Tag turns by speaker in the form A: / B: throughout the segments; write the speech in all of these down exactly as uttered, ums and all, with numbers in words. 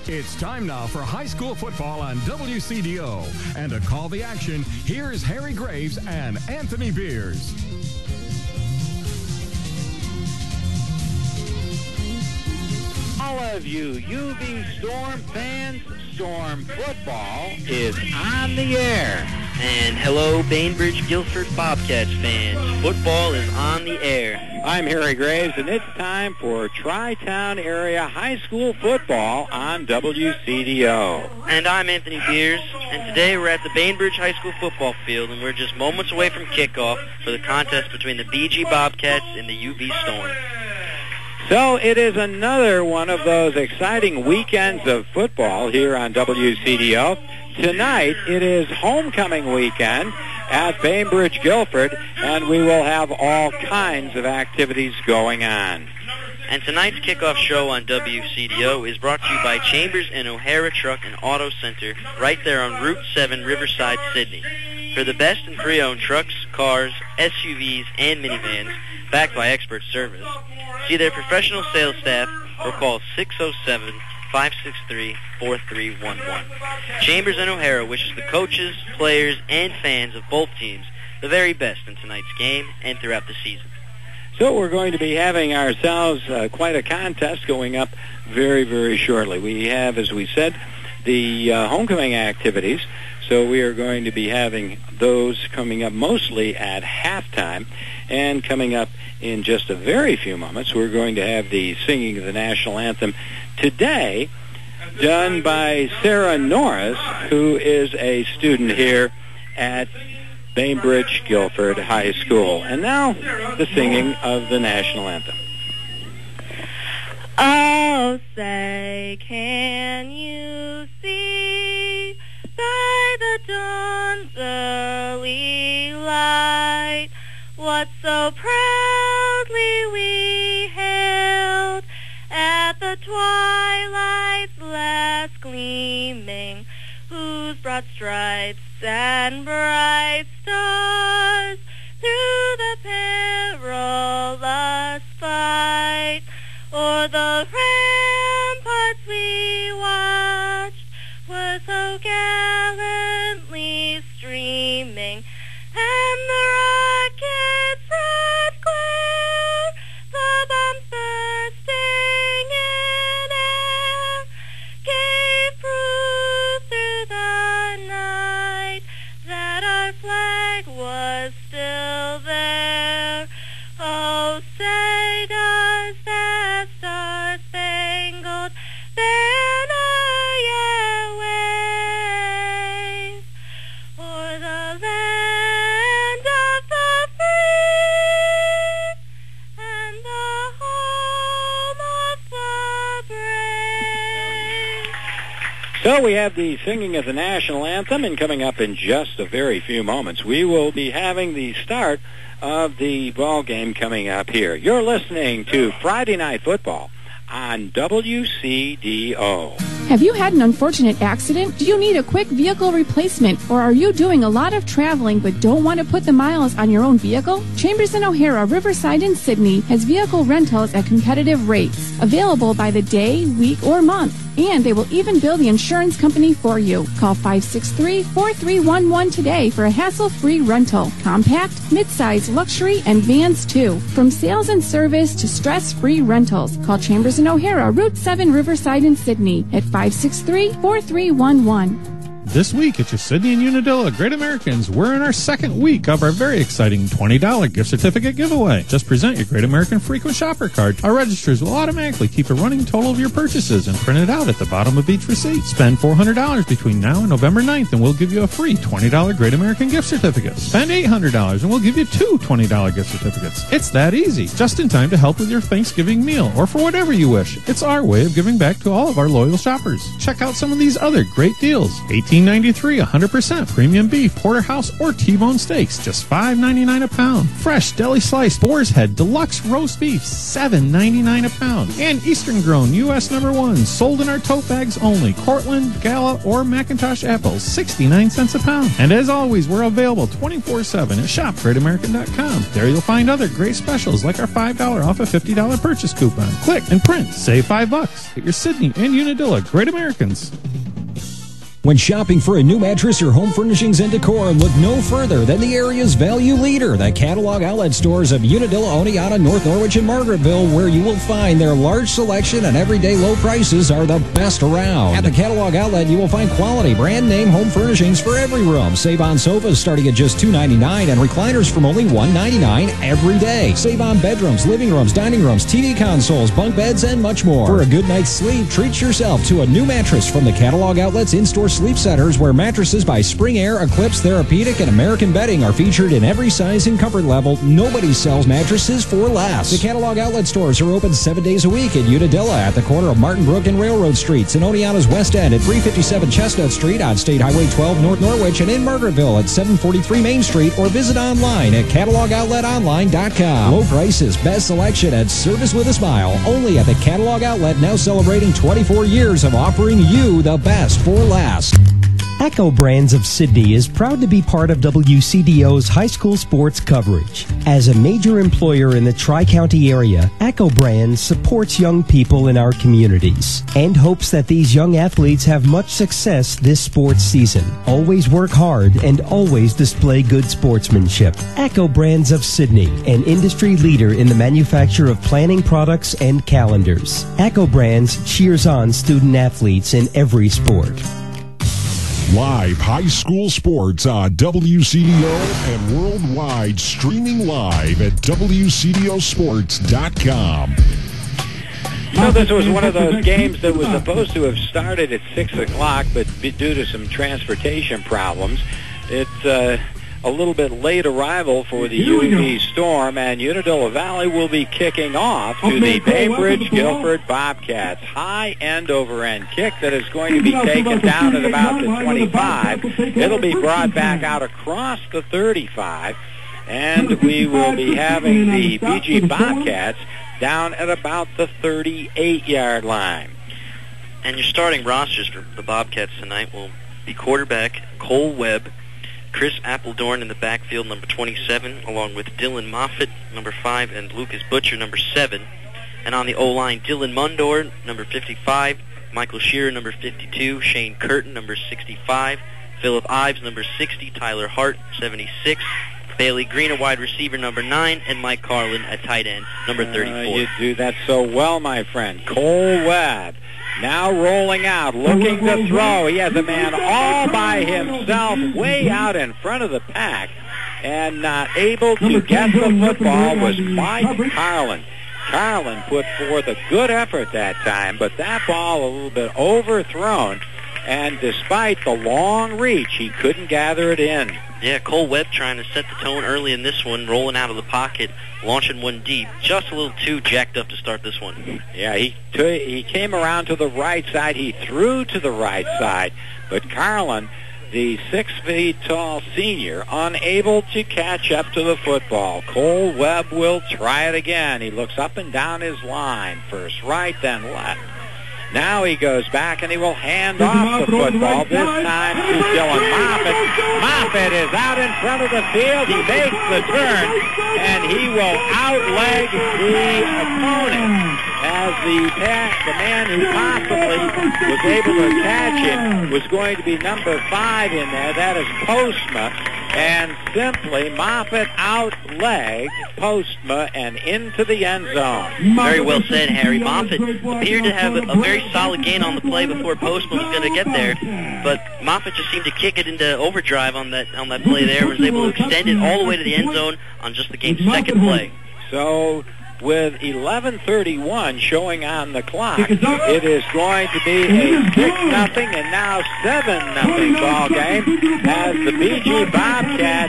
A: It's time now for high school football on W C D O. And to call the action, here's Harry Graves and Anthony Beers.
B: All of you U V Storm fans, Storm football is on the air.
C: And hello, Bainbridge Guilford Bobcats fans. Football is on the air.
B: I'm Harry Graves, and it's time for Tri-Town Area High School Football on W C D O.
C: And I'm Anthony Beers, and today we're at the Bainbridge High School football field, and we're just moments away from kickoff for the contest between the B G Bobcats and the U V Storm.
B: So it is another one of those exciting weekends of football here on W C D O. Tonight, it is homecoming weekend at Bainbridge Guilford, and we will have all kinds of activities going on.
C: And tonight's kickoff show on W C D O is brought to you by Chambers and O'Hara Truck and Auto Center, right there on Route seven, Riverside, Sydney. For the best in pre-owned trucks, cars, S U Vs, and minivans, backed by expert service. See their professional sales staff or call six oh seven, five six three, four three one one. Chambers and O'Hara wishes the coaches, players, and fans of both teams the very best in tonight's game and throughout the season.
B: So we're going to be having ourselves uh, quite a contest going up very, very shortly. We have, as we said, the uh, homecoming activities. So we are going to be having those coming up mostly at halftime. And coming up in just a very few moments, we're going to have the singing of the national anthem today, done by Sarah Norris, who is a student here at Bainbridge Guilford High School. And now, the singing of the national anthem.
D: Oh, say, can you see by the dawn's early light what so proudly we hailed at the twilight's last gleaming, whose broad stripes and bright stars through the perilous fight o'er the ramparts we watched were so gallantly streaming, and the rockets red glare, the bombs bursting in air, gave proof through the night that our flag was still there. Oh, say does that star-spangled banner yet wave o'er the land of the free and the home of the brave?
B: So we have the singing of the national anthem, and coming up in just a very few moments, we will be having the start of the ball game coming up here. You're listening to Friday Night Football on W C D O.
E: Have you had an unfortunate accident? Do you need a quick vehicle replacement? Or are you doing a lot of traveling but don't want to put the miles on your own vehicle? Chambers and O'Hara, Riverside, and Sydney has vehicle rentals at competitive rates, available by the day, week, or month. And they will even bill the insurance company for you. Call five six three, four three one one today for a hassle-free rental. Compact, midsize, luxury, and vans too. From sales and service to stress-free rentals. Call Chambers and O'Hara, Route seven, Riverside, and Sydney at five six three, four three one one.
F: This week at your Sydney and Unadilla Great Americans, we're in our second week of our very exciting twenty dollars gift certificate giveaway. Just present your Great American Frequent Shopper card. Our registrars will automatically keep a running total of your purchases and print it out at the bottom of each receipt. Spend four hundred dollars between now and November ninth and we'll give you a free twenty dollars Great American gift certificate. Spend eight hundred dollars and we'll give you two twenty dollars gift certificates. It's that easy. Just in time to help with your Thanksgiving meal or for whatever you wish. It's our way of giving back to all of our loyal shoppers. Check out some of these other great deals. eighteen ninety-three, one hundred percent premium beef, porterhouse, or T-bone steaks, just five ninety-nine a pound. Fresh deli sliced boar's head deluxe roast beef, seven ninety-nine a pound. And Eastern grown U S number one, sold in our tote bags only. Cortland, Gala, or McIntosh apples, sixty-nine cents a pound. And as always, we're available twenty-four seven at shop great american dot com. There you'll find other great specials like our five dollars off a fifty dollars purchase coupon. Click and print, save five bucks. Get your Sydney and Unadilla Great Americans.
G: When shopping for a new mattress or home furnishings and decor, look no further than the area's value leader, the catalog outlet stores of Unadilla, Oneonta, North Norwich, and Margaretville, where you will find their large selection and everyday low prices are the best around. At the catalog outlet, you will find quality brand name home furnishings for every room. Save on sofas starting at just two ninety-nine and recliners from only one ninety-nine every day. Save on bedrooms, living rooms, dining rooms, T V consoles, bunk beds, and much more. For a good night's sleep, treat yourself to a new mattress from the catalog outlet's in-store sleep centers, where mattresses by Spring Air, Eclipse, Therapeutic, and American Bedding are featured in every size and comfort level. Nobody sells mattresses for less. The catalog outlet stores are open seven days a week in Unadilla at the corner of Martin Brook and Railroad Streets, in Oneonta's West End at three fifty-seven Chestnut Street, on State Highway twelve North Norwich, and in Margaretville at seven forty-three Main Street, or visit online at catalog outlet online dot com. Low prices, best selection, and service with a smile. Only at the Catalog Outlet, now celebrating twenty-four years of offering you the best for last.
H: Echo Brands of Sydney is proud to be part of W C D O's high school sports coverage. As a major employer in the Tri-County area, Echo Brands supports young people in our communities and hopes that these young athletes have much success this sports season. Always work hard and always display good sportsmanship. Echo Brands of Sydney, an industry leader in the manufacture of planning products and calendars. Echo Brands cheers on student athletes in every sport.
I: Live high school sports on W C D O and worldwide, streaming live at W C D O sports dot com.
B: You know, this was one of those games that was supposed to have started at six o'clock, but due to some transportation problems, it's uh, a little bit late arrival for the U V Storm, and Unadilla Valley will be kicking off to the Bainbridge Guilford Bobcats. High end-over-end kick that is going to be taken down at about the twenty-five. It'll be brought back out across the thirty-five, and we will be having the B G Bobcats down at about the thirty-eight-yard line.
C: And your starting rosters for the Bobcats tonight will be quarterback Cole Webb, Chris Appledorn in the backfield, number twenty-seven, along with Dylan Moffitt, number five, and Lucas Butcher, number seven. And on the O-line, Dylan Mundor, number fifty-five, Michael Shearer, number fifty-two, Shane Curtin, number sixty-five, Philip Ives, number sixty, Tyler Hart, seventy-six, Bailey Green, a wide receiver, number nine, and Mike Carlin, a tight end, number thirty-four.
B: Uh, you do that so well, my friend. Cole Webb now rolling out, looking to throw. He has a man all by himself way out in front of the pack, and not able to get the football was Mike Carlin. Carlin put forth a good effort that time, but that ball a little bit overthrown, and despite the long reach, he couldn't gather it in.
C: Yeah, Cole Webb trying to set the tone early in this one, rolling out of the pocket, launching one deep. Just a little too jacked up to start this one.
B: Yeah, he t- he came around to the right side. He threw to the right side. But Carlin, the six feet tall senior, unable to catch up to the football. Cole Webb will try it again. He looks up and down his line. First right, then left. Now he goes back and he will hand off the football, this time to Dylan Moffitt. Moffitt is out in front of the field. He makes the turn, and he will outleg the opponent as the, pass, the man who possibly was able to catch him was going to be number five in there. That is Postma. And simply Moffitt outlegged Postma and into the end zone.
C: Very well said, Harry. Moffitt appeared to have a, a very solid gain on the play before Postma was going to get there, but Moffitt just seemed to kick it into overdrive on that on that play there, was able to extend it all the way to the end zone on just the game's second play.
B: So with eleven thirty-one showing on the clock, it is going to be a six nothing and now seven nothing ball game as the B G Bobcats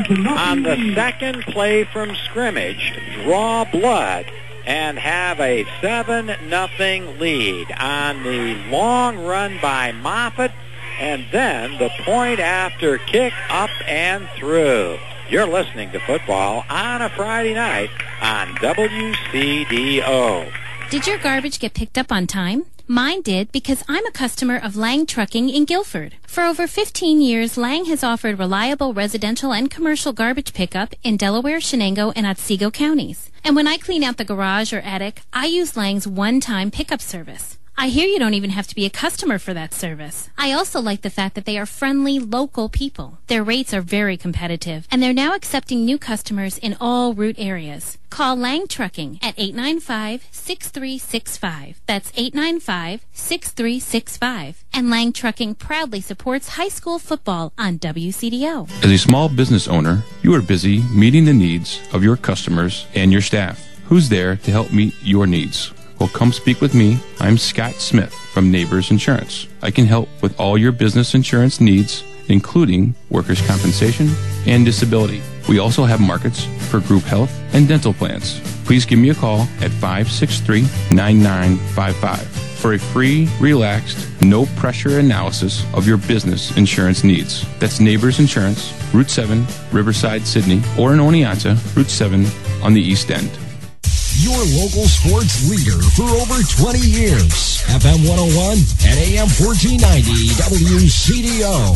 B: on the second play from scrimmage draw blood and have a seven nothing lead on the long run by Moffitt and then the point after kick up and through. You're listening to football on a Friday night on W C D O.
J: Did your garbage get picked up on time? Mine did, because I'm a customer of Lang Trucking in Guilford. For over fifteen years, Lang has offered reliable residential and commercial garbage pickup in Delaware, Shenango, and Otsego counties. And when I clean out the garage or attic, I use Lang's one-time pickup service. I hear you don't even have to be a customer for that service. I also like the fact that they are friendly, local people. Their rates are very competitive, and they're now accepting new customers in all route areas. Call Lang Trucking at eight nine five, six three six five. That's eight nine five, six three six five. And Lang Trucking proudly supports high school football on W C D O.
K: As a small business owner, you are busy meeting the needs of your customers and your staff. Who's there to help meet your needs? Well, come speak with me. I'm Scott Smith from Neighbors Insurance. I can help with all your business insurance needs, including workers' compensation and disability. We also have markets for group health and dental plans. Please give me a call at five six three, nine nine five five for a free, relaxed, no-pressure analysis of your business insurance needs. That's Neighbors Insurance, Route seven, Riverside, Sydney, or in Oneonta, Route seven on the East End.
G: Your local sports leader for over twenty years. F M one oh one and A M fourteen ninety W C D O.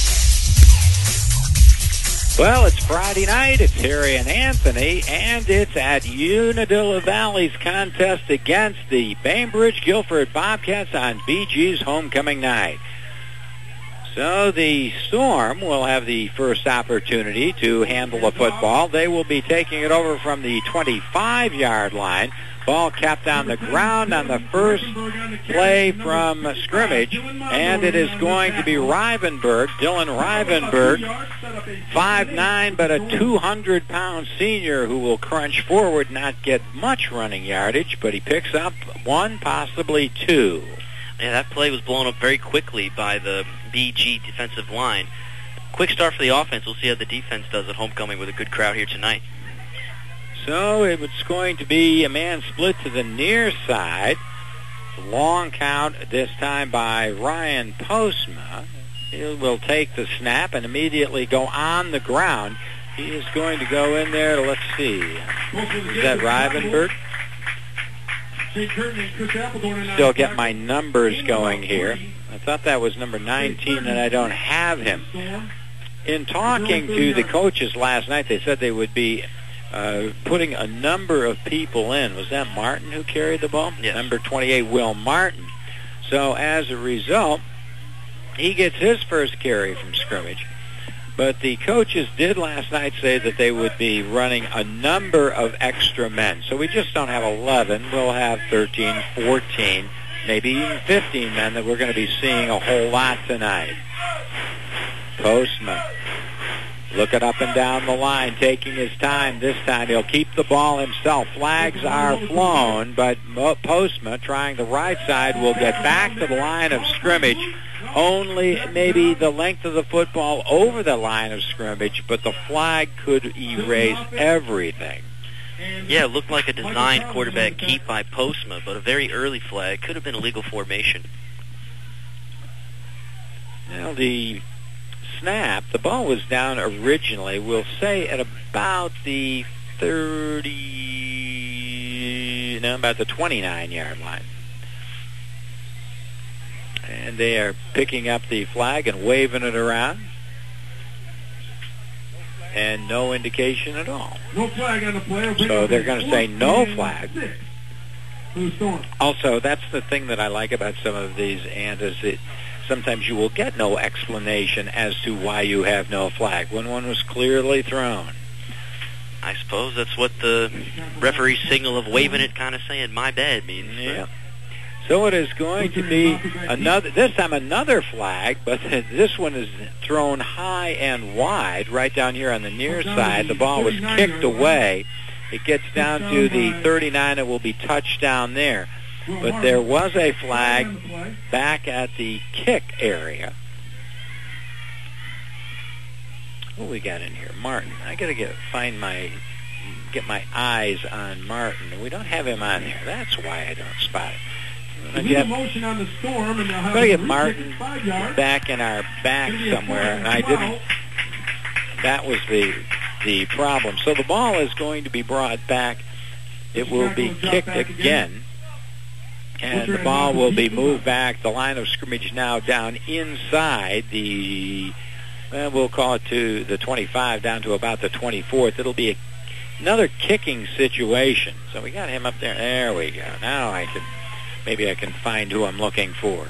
B: Well, it's Friday night. It's Harry and Anthony, and it's at Unadilla Valley's contest against the Bainbridge Guilford Bobcats on B G's homecoming night. So the Storm will have the first opportunity to handle the football. They will be taking it over from the twenty-five-yard line. Ball kept on the ground on the first play from scrimmage, and it is going to be Rivenberg, Dylan Rivenberg, five nine, but a two hundred pound senior who will crunch forward, not get much running yardage, but he picks up one, possibly two.
C: Yeah, that play was blown up very quickly by the B G defensive line. Quick start for the offense. We'll see how the defense does at homecoming with a good crowd here tonight.
B: So it's going to be a man split to the near side. Long count this time by Ryan Postma. He will take the snap and immediately go on the ground. He is going to go in there to, let's see, is that Rivenberg? Still get my numbers going here. I thought that was number nineteen, and I don't have him. In talking to the coaches last night, they said they would be uh, putting a number of people in. Was that Martin who carried the ball?
C: Yes.
B: Number twenty-eight, Will Martin. So as a result, he gets his first carry from scrimmage. But the coaches did last night say that they would be running a number of extra men. So we just don't have eleven. We'll have thirteen, fourteen, maybe even fifteen men that we're going to be seeing a whole lot tonight. Postma looking up and down the line, taking his time. This time he'll keep the ball himself. Flags are flown, but Postma, trying the right side, will get back to the line of scrimmage. Only maybe the length of the football over the line of scrimmage, but the flag could erase everything.
C: Yeah, it looked like a designed quarterback keep by Postma, but a very early flag. Could have been a legal formation.
B: Now the snap, the ball was down originally, we'll say at about the thirty, no, about the twenty-nine-yard line. And they are picking up the flag and waving it around. And no indication at all.
L: No flag on the play.
B: So they're going to say no flag. Also, that's the thing that I like about some of these, and is that sometimes you will get no explanation as to why you have no flag when one was clearly thrown.
C: I suppose that's what the referee's signal of waving it kind of saying, my bad, means.
B: Yeah. So it is going to be another, this time another flag, but this one is thrown high and wide right down here on the near side. The ball was kicked away. It gets down to the thirty-nine. It will be touched down there. But there was a flag back at the kick area. What we got in here? Martin. I got to get find my get my eyes on Martin. We don't have him on there. That's why I don't spot it. going to get, going to get Martin back in our back somewhere, and I didn't. That was the the problem. So the ball is going to be brought back. It will be kicked again, and the ball will be moved back. The line of scrimmage now down inside the, well, we'll call it to the twenty-five, down to about the twenty-fourth. It'll be a, another kicking situation. So we got him up there. There we go. Now I can, maybe I can find who I'm looking for.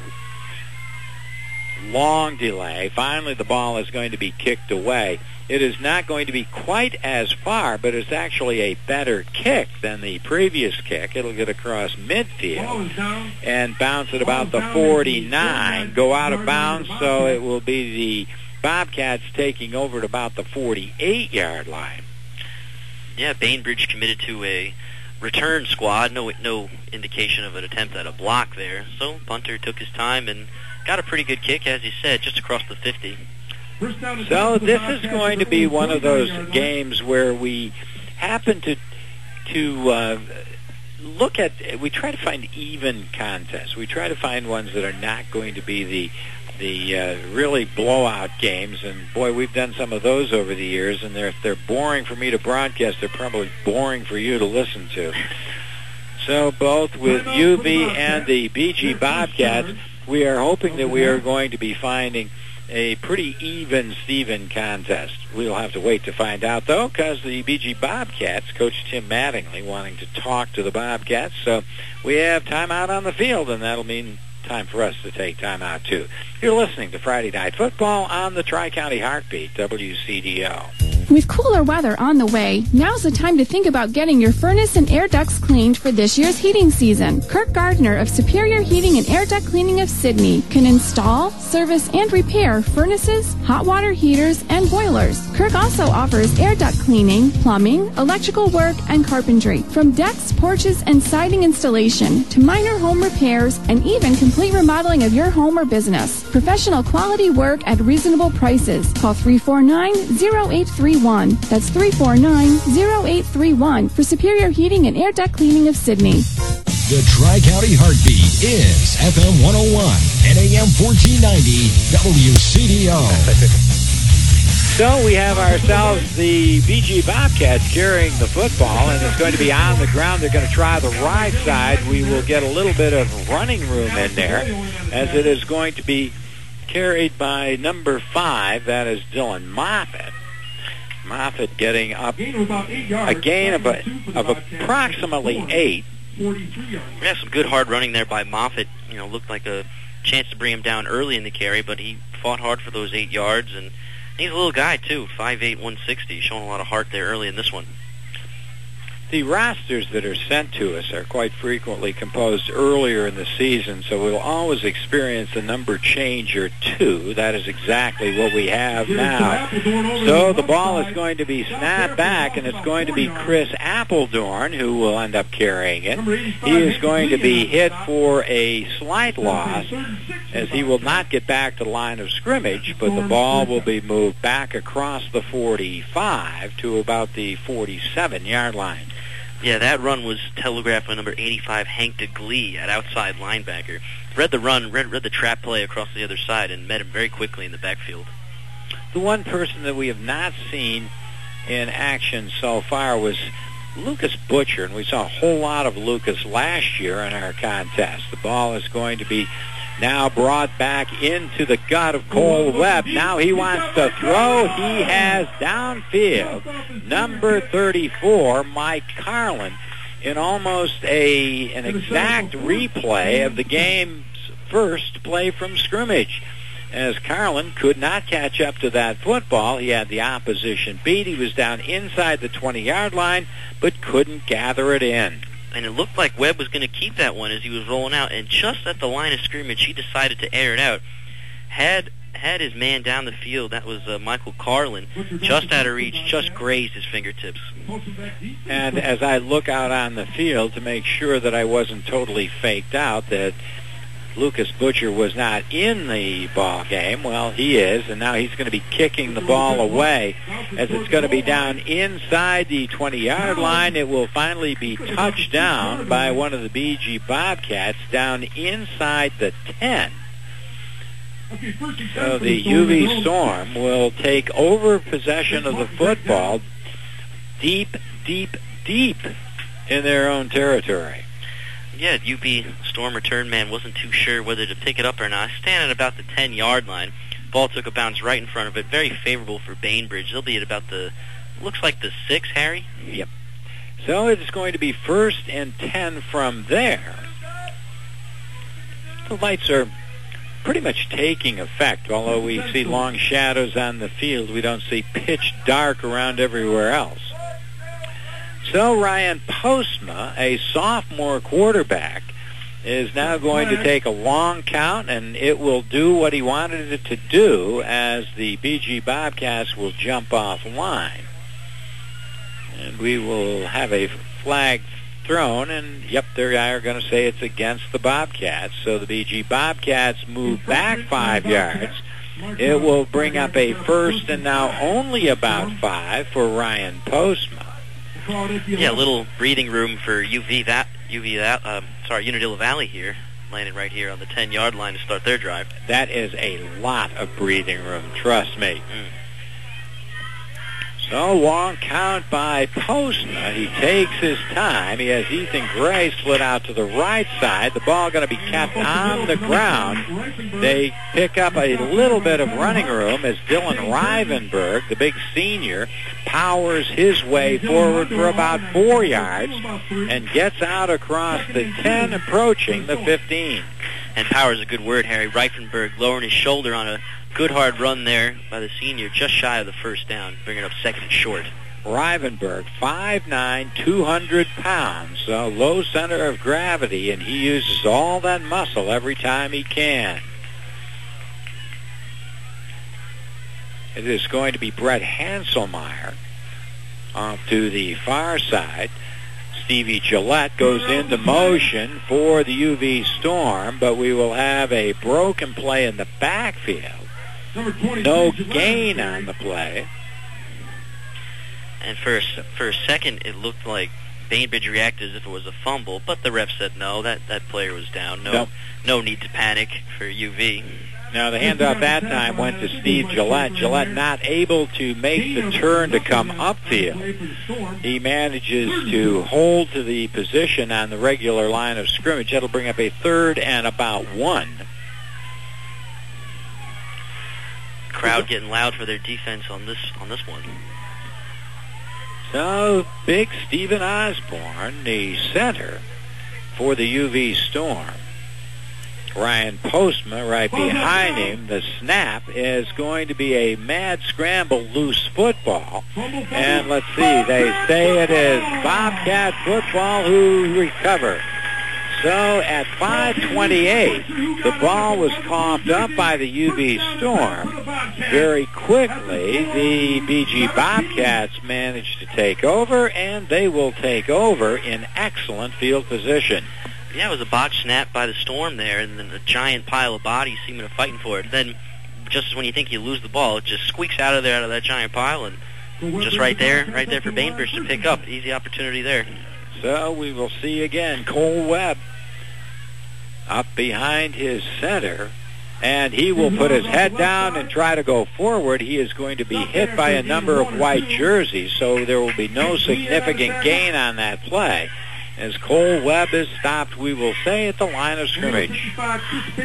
B: Long delay. Finally, the ball is going to be kicked away. It is not going to be quite as far, but it's actually a better kick than the previous kick. It'll get across midfield and bounce at about the forty-nine, go out of bounds, so it will be the Bobcats taking over at about the forty-eight-yard line.
C: Yeah, Bainbridge committed to a return squad. No, no indication of an attempt at a block there. So punter took his time and got a pretty good kick, as he said, just across the fifty.
B: So this is going to be one of those games where we happen to to uh, look at, we try to find even contests. We try to find ones that are not going to be the the uh, really blowout games. And boy, we've done some of those over the years, and they're, if they're boring for me to broadcast, they're probably boring for you to listen to. So both with U V and the B G Bobcats, we are hoping that we are going to be finding a pretty even Steven contest. We'll have to wait to find out, though, because the B G Bobcats, Coach Tim Mattingly, wanting to talk to the Bobcats. So we have timeout on the field, and that'll mean time for us to take timeout, too. You're listening to Friday Night Football on the Tri-County Heartbeat, W C D O.
E: With cooler weather on the way, now's the time to think about getting your furnace and air ducts cleaned for this year's heating season. Kirk Gardner of Superior Heating and Air Duct Cleaning of Sydney can install, service, and repair furnaces, hot water heaters, and boilers. Kirk also offers air duct cleaning, plumbing, electrical work, and carpentry. From decks, porches, and siding installation to minor home repairs and even complete remodeling of your home or business. Professional quality work at reasonable prices. Call three four nine, zero eight three one. That's three four nine, zero eight three one for Superior Heating and Air Duct Cleaning of Sydney.
G: The Tri-County Heartbeat is F M one oh one and A M fourteen ninety W C D O.
B: So we have ourselves the B G Bobcats carrying the football, and it's going to be on the ground. They're going to try the right side. We will get a little bit of running room in there, as it is going to be carried by number five. That is Dylan Moffitt. Moffitt getting up a gain of, a, of approximately eight.
C: Yeah, some good hard running there by Moffitt. You know, looked like a chance to bring him down early in the carry, but he fought hard for those eight yards, and he's a little guy, too, five eight, one sixty, showing a lot of heart there early in this one.
B: The rosters that are sent to us are quite frequently composed earlier in the season, so we'll always experience a number change or two. That is exactly what we have now. So the ball is going to be snapped back, and it's going to be Chris Appledorn who will end up carrying it. He is going to be hit for a slight loss, as he will not get back to the line of scrimmage, but the ball will be moved back across the forty-five to about the forty-seven-yard line.
C: Yeah, that run was telegraphed by number eighty-five, Hank DeGlee, at outside linebacker. Read the run, read, read the trap play across the other side, and met him very quickly in the backfield.
B: The one person that we have not seen in action so far was Lucas Butcher, and we saw a whole lot of Lucas last year in our contest. The ball is going to be now brought back into the gut of Cole Webb. Now he wants to throw. He has downfield number thirty-four, Mike Carlin, in almost a an exact replay of the game's first play from scrimmage. As Carlin could not catch up to that football, he had the opposition beat. He was down inside the twenty-yard line, but couldn't gather it in.
C: And it looked like Webb was going to keep that one as he was rolling out. And just at the line of scrimmage, he decided to air it out. Had had his man down the field, that was uh, Michael Carlin, just out of reach, just grazed his fingertips.
B: And as I look out on the field to make sure that I wasn't totally faked out, that Lucas Butcher was not in the ball game. Well, he is, and now he's going to be kicking the ball away as it's going to be down inside the twenty-yard line. It will finally be touched down by one of the B G Bobcats down inside the ten. So the U V Storm will take over possession of the football deep, deep, deep in their own territory.
C: Yeah, U V Storm return man wasn't too sure whether to pick it up or not. Standing at about the ten-yard line. Ball took a bounce right in front of it. Very favorable for Bainbridge. They'll be at about the, looks like the six, Harry?
B: Yep. So it's going to be first and ten from there. The lights are pretty much taking effect. Although we see long shadows on the field, we don't see pitch dark around everywhere else. So Ryan Postma, a sophomore quarterback, is now going to take a long count, and it will do what he wanted it to do as the B G Bobcats will jump off line. And we will have a flag thrown, and yep, they are going to say it's against the Bobcats. So the B G Bobcats move back five yards. It will bring up a first and now only about five for Ryan Postma.
C: Yeah, a little breathing room for U V that U V that uh, sorry Unadilla Valley here, landed right here on the ten-yard line to start their drive.
B: That is a lot of breathing room, trust me.
C: Mm.
B: So long count by Postma. He takes his time. He has Ethan Gray split out to the right side. The ball going to be kept on the ground. They pick up a little bit of running room as Dylan Rivenberg, the big senior, powers his way forward for about four yards and gets out across the ten, approaching the fifteen.
C: And power is a good word, Harry. Rivenberg lowering his shoulder on a good hard run there by the senior, just shy of the first down, bringing up second and short.
B: Rivenberg, five nine, two hundred pounds, so low center of gravity, and he uses all that muscle every time he can. It is going to be Brett Hanselmeyer off to the far side. Stevie Gillette goes into motion for the U V Storm, but we will have a broken play in the backfield. No gain on the play.
C: And for a, for a second, it looked like Bainbridge reacted as if it was a fumble, but the ref said no, that, that player was down. No,
B: nope.
C: No need to panic for U V.
B: Now, the handoff that time went to Steve Gillette. Gillette not able to make the turn to come upfield. He manages to hold to the position on the regular line of scrimmage. That'll bring up a third and about one.
C: Crowd getting loud for their defense on this on this one.
B: So, big Stephen Osborne, the center for the U V Storm. Ryan Postma right behind him. The snap is going to be a mad scramble, loose football. And let's see, they say it is Bobcat football who recover. So at five twenty-eight, the ball was coughed up by the U V Storm. Very quickly, the B G Bobcats managed to take over, and they will take over in excellent field position.
C: Yeah, it was a botched snap by the Storm there, and then a giant pile of bodies seeming to fighting for it. Then, just when you think you lose the ball, it just squeaks out of there, out of that giant pile, and just right there, right there for Bainbridge to pick up. Easy opportunity there.
B: So we will see again Cole Webb up behind his center, and he will put his head down and try to go forward. He is going to be hit by a number of white jerseys, so there will be no significant gain on that play. As Cole Webb is stopped, we will say, at the line of scrimmage.
C: I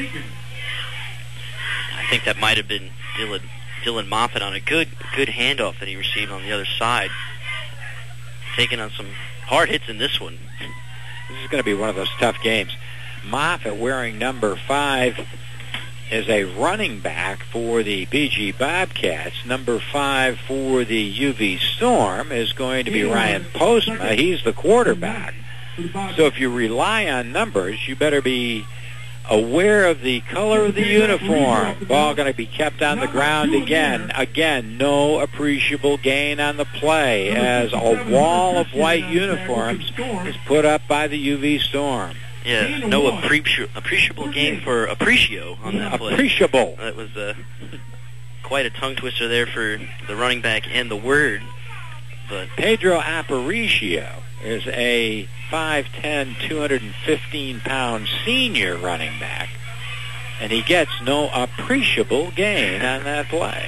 C: think that might have been Dylan, Dylan Moffitt on a good good handoff that he received on the other side. Taking on some hard hits in this one.
B: This is going to be one of those tough games. Moffitt, wearing number five, is a running back for the B G Bobcats. Number five for the U V Storm is going to be Ryan Postma. He's the quarterback. So if you rely on numbers, you better be aware of the color of the uniform. Ball going to be kept on the ground again. Again, no appreciable gain on the play as a wall of white uniforms is put up by the U V Storm.
C: Yeah, no appreci- appreciable gain for Apprecio on that play.
B: Appreciable.
C: That was uh, quite a tongue twister there for the running back and the word. But
B: Pedro Aparicio is a five ten, two hundred fifteen pound senior running back, and he gets no appreciable gain on that play.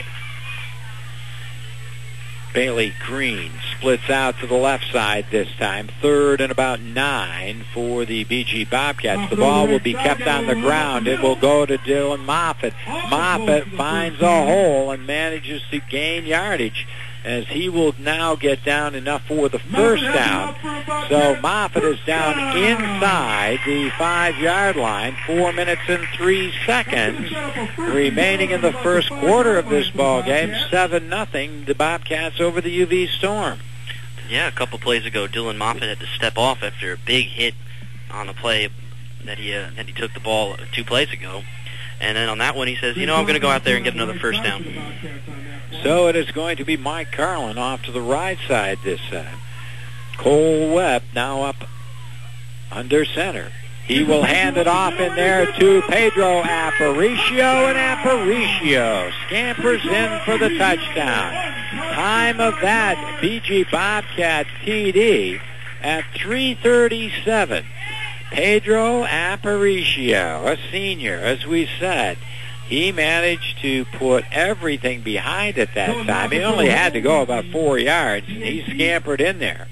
B: Bailey Green splits out to the left side this time. Third and about nine for the B G Bobcats. The ball will be kept on the ground. It will go to Dylan Moffitt. Moffitt finds a hole and manages to gain yardage, as he will now get down enough for the first down. So Moffitt is down inside the five-yard line. Four minutes and three seconds remaining in the first quarter of this ball game. Seven nothing. The Bobcats over the U V Storm.
C: Yeah, a couple plays ago, Dylan Moffitt had to step off after a big hit on the play that he uh, that he took the ball two plays ago. And then on that one, he says, you know, I'm going to go out there and get another first down.
B: So it is going to be Mike Carlin off to the right side this time. Cole Webb now up under center. He will hand it off in there to Pedro Aparicio, and Aparicio scampers in for the touchdown. Time of that B G Bobcats T D at three thirty-seven. Pedro Aparicio, a senior, as we said. He managed to put everything behind it that time. He only had to go about four yards, and he scampered in there.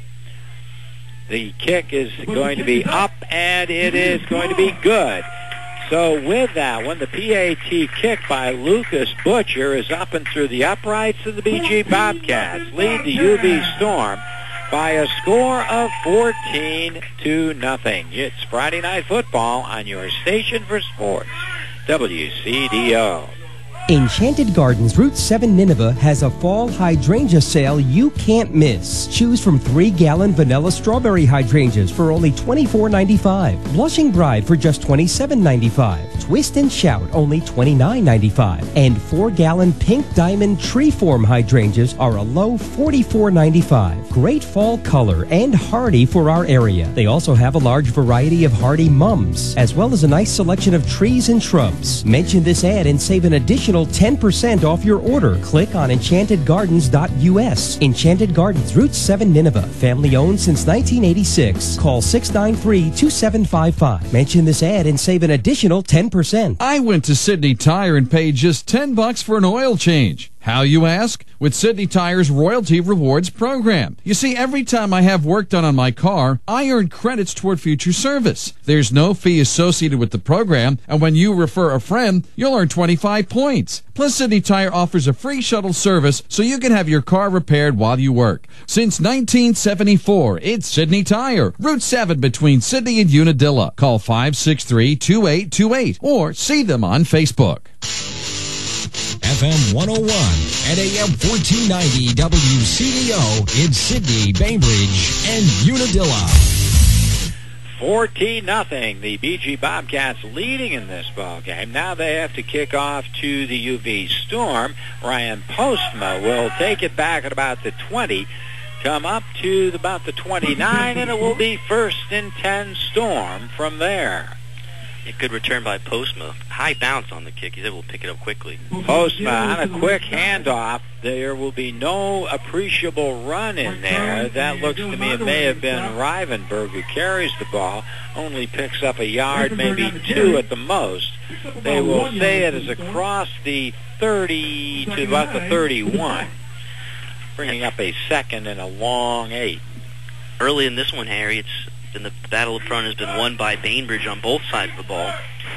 B: The kick is going to be up, and it is going to be good. So with that one, the P A T kick by Lucas Butcher is up and through the uprights of the B G Bobcats. Lead the U V Storm by a score of fourteen to nothing. It's Friday Night Football on your station for sports, W C D O.
H: Enchanted Gardens Route seven Nineveh has a fall hydrangea sale you can't miss. Choose from three gallon vanilla strawberry hydrangeas for only twenty-four ninety-five. Blushing Bride for just twenty-seven ninety-five. Twist and Shout only twenty-nine ninety-five. And four gallon pink diamond tree form hydrangeas are a low forty-four ninety-five. Great fall color and hardy for our area. They also have a large variety of hardy mums, as well as a nice selection of trees and shrubs. Mention this ad and save an additional ten percent off your order. Click on enchanted gardens dot U S. Enchanted Gardens, Route seven, Nineveh. Family owned since nineteen eighty-six. Call six nine three, two seven five five. Mention this ad and save an additional ten percent.
L: I went to Sydney Tire and paid just ten bucks for an oil change. How, you ask? With Sydney Tire's Royalty Rewards program. You see, every time I have work done on my car, I earn credits toward future service. There's no fee associated with the program, and when you refer a friend, you'll earn twenty-five points. Plus, Sydney Tire offers a free shuttle service so you can have your car repaired while you work. Since nineteen seventy-four, it's Sydney Tire, Route seven between Sydney and Unadilla. Call five six three, two eight two eight or see them on Facebook.
G: F M one oh one and A M fourteen ninety W C D O in Sydney, Bainbridge, and Unadilla.
B: fourteen nothing. The B G Bobcats leading in this ball game. Now they have to kick off to the U V Storm. Ryan Postma will take it back at about the twenty, come up to about the twenty-nine, and it will be first and ten Storm from there.
C: A good return by Postma. High bounce on the kick. He's able to pick it up quickly.
B: Postma on a quick handoff. There will be no appreciable run in there. That looks to me it may have been Rivenberg who carries the ball. Only picks up a yard, maybe two at the most. They will say it is across the thirty to about the thirty-one, bringing up a second and a long eight.
C: Early in this one, Harry, it's been the battle up front has been won by Bainbridge on both sides of the ball.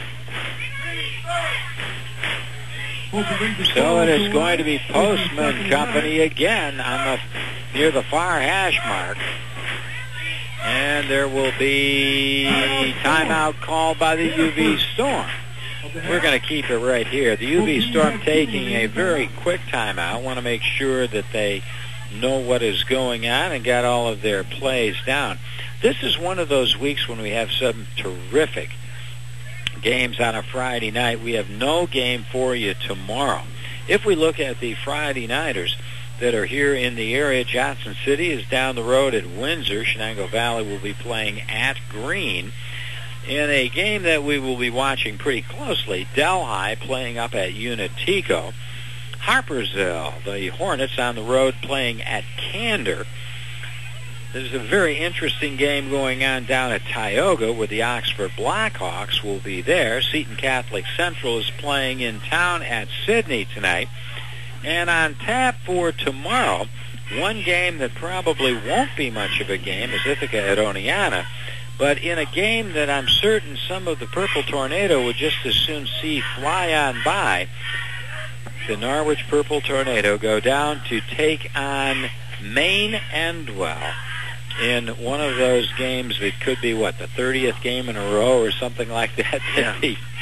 B: So it is going to be Postman Company again on the near the far hash mark. And there will be timeout called by the U V Storm. We're going to keep it right here. The U V Storm taking a very quick timeout. Want to make sure that they know what is going on and got all of their plays down. This is one of those weeks when we have some terrific games on a Friday night. We have no game for you tomorrow. If we look at the Friday nighters that are here in the area, Johnson City is down the road at Windsor. Shenango Valley will be playing at Greene. In a game that we will be watching pretty closely, Delhi playing up at Unitico. Harpersville, the Hornets on the road playing at Candor. There's a very interesting game going on down at Tioga where the Oxford Blackhawks will be there. Seton Catholic Central is playing in town at Sydney tonight. And on tap for tomorrow, one game that probably won't be much of a game is Ithaca at Oneonta. But in a game that I'm certain some of the Purple Tornado would just as soon see fly on by, the Norwich Purple Tornado go down to take on Maine Endwell in one of those games that could be, what, the thirtieth game in a row or something like that.
C: Yeah.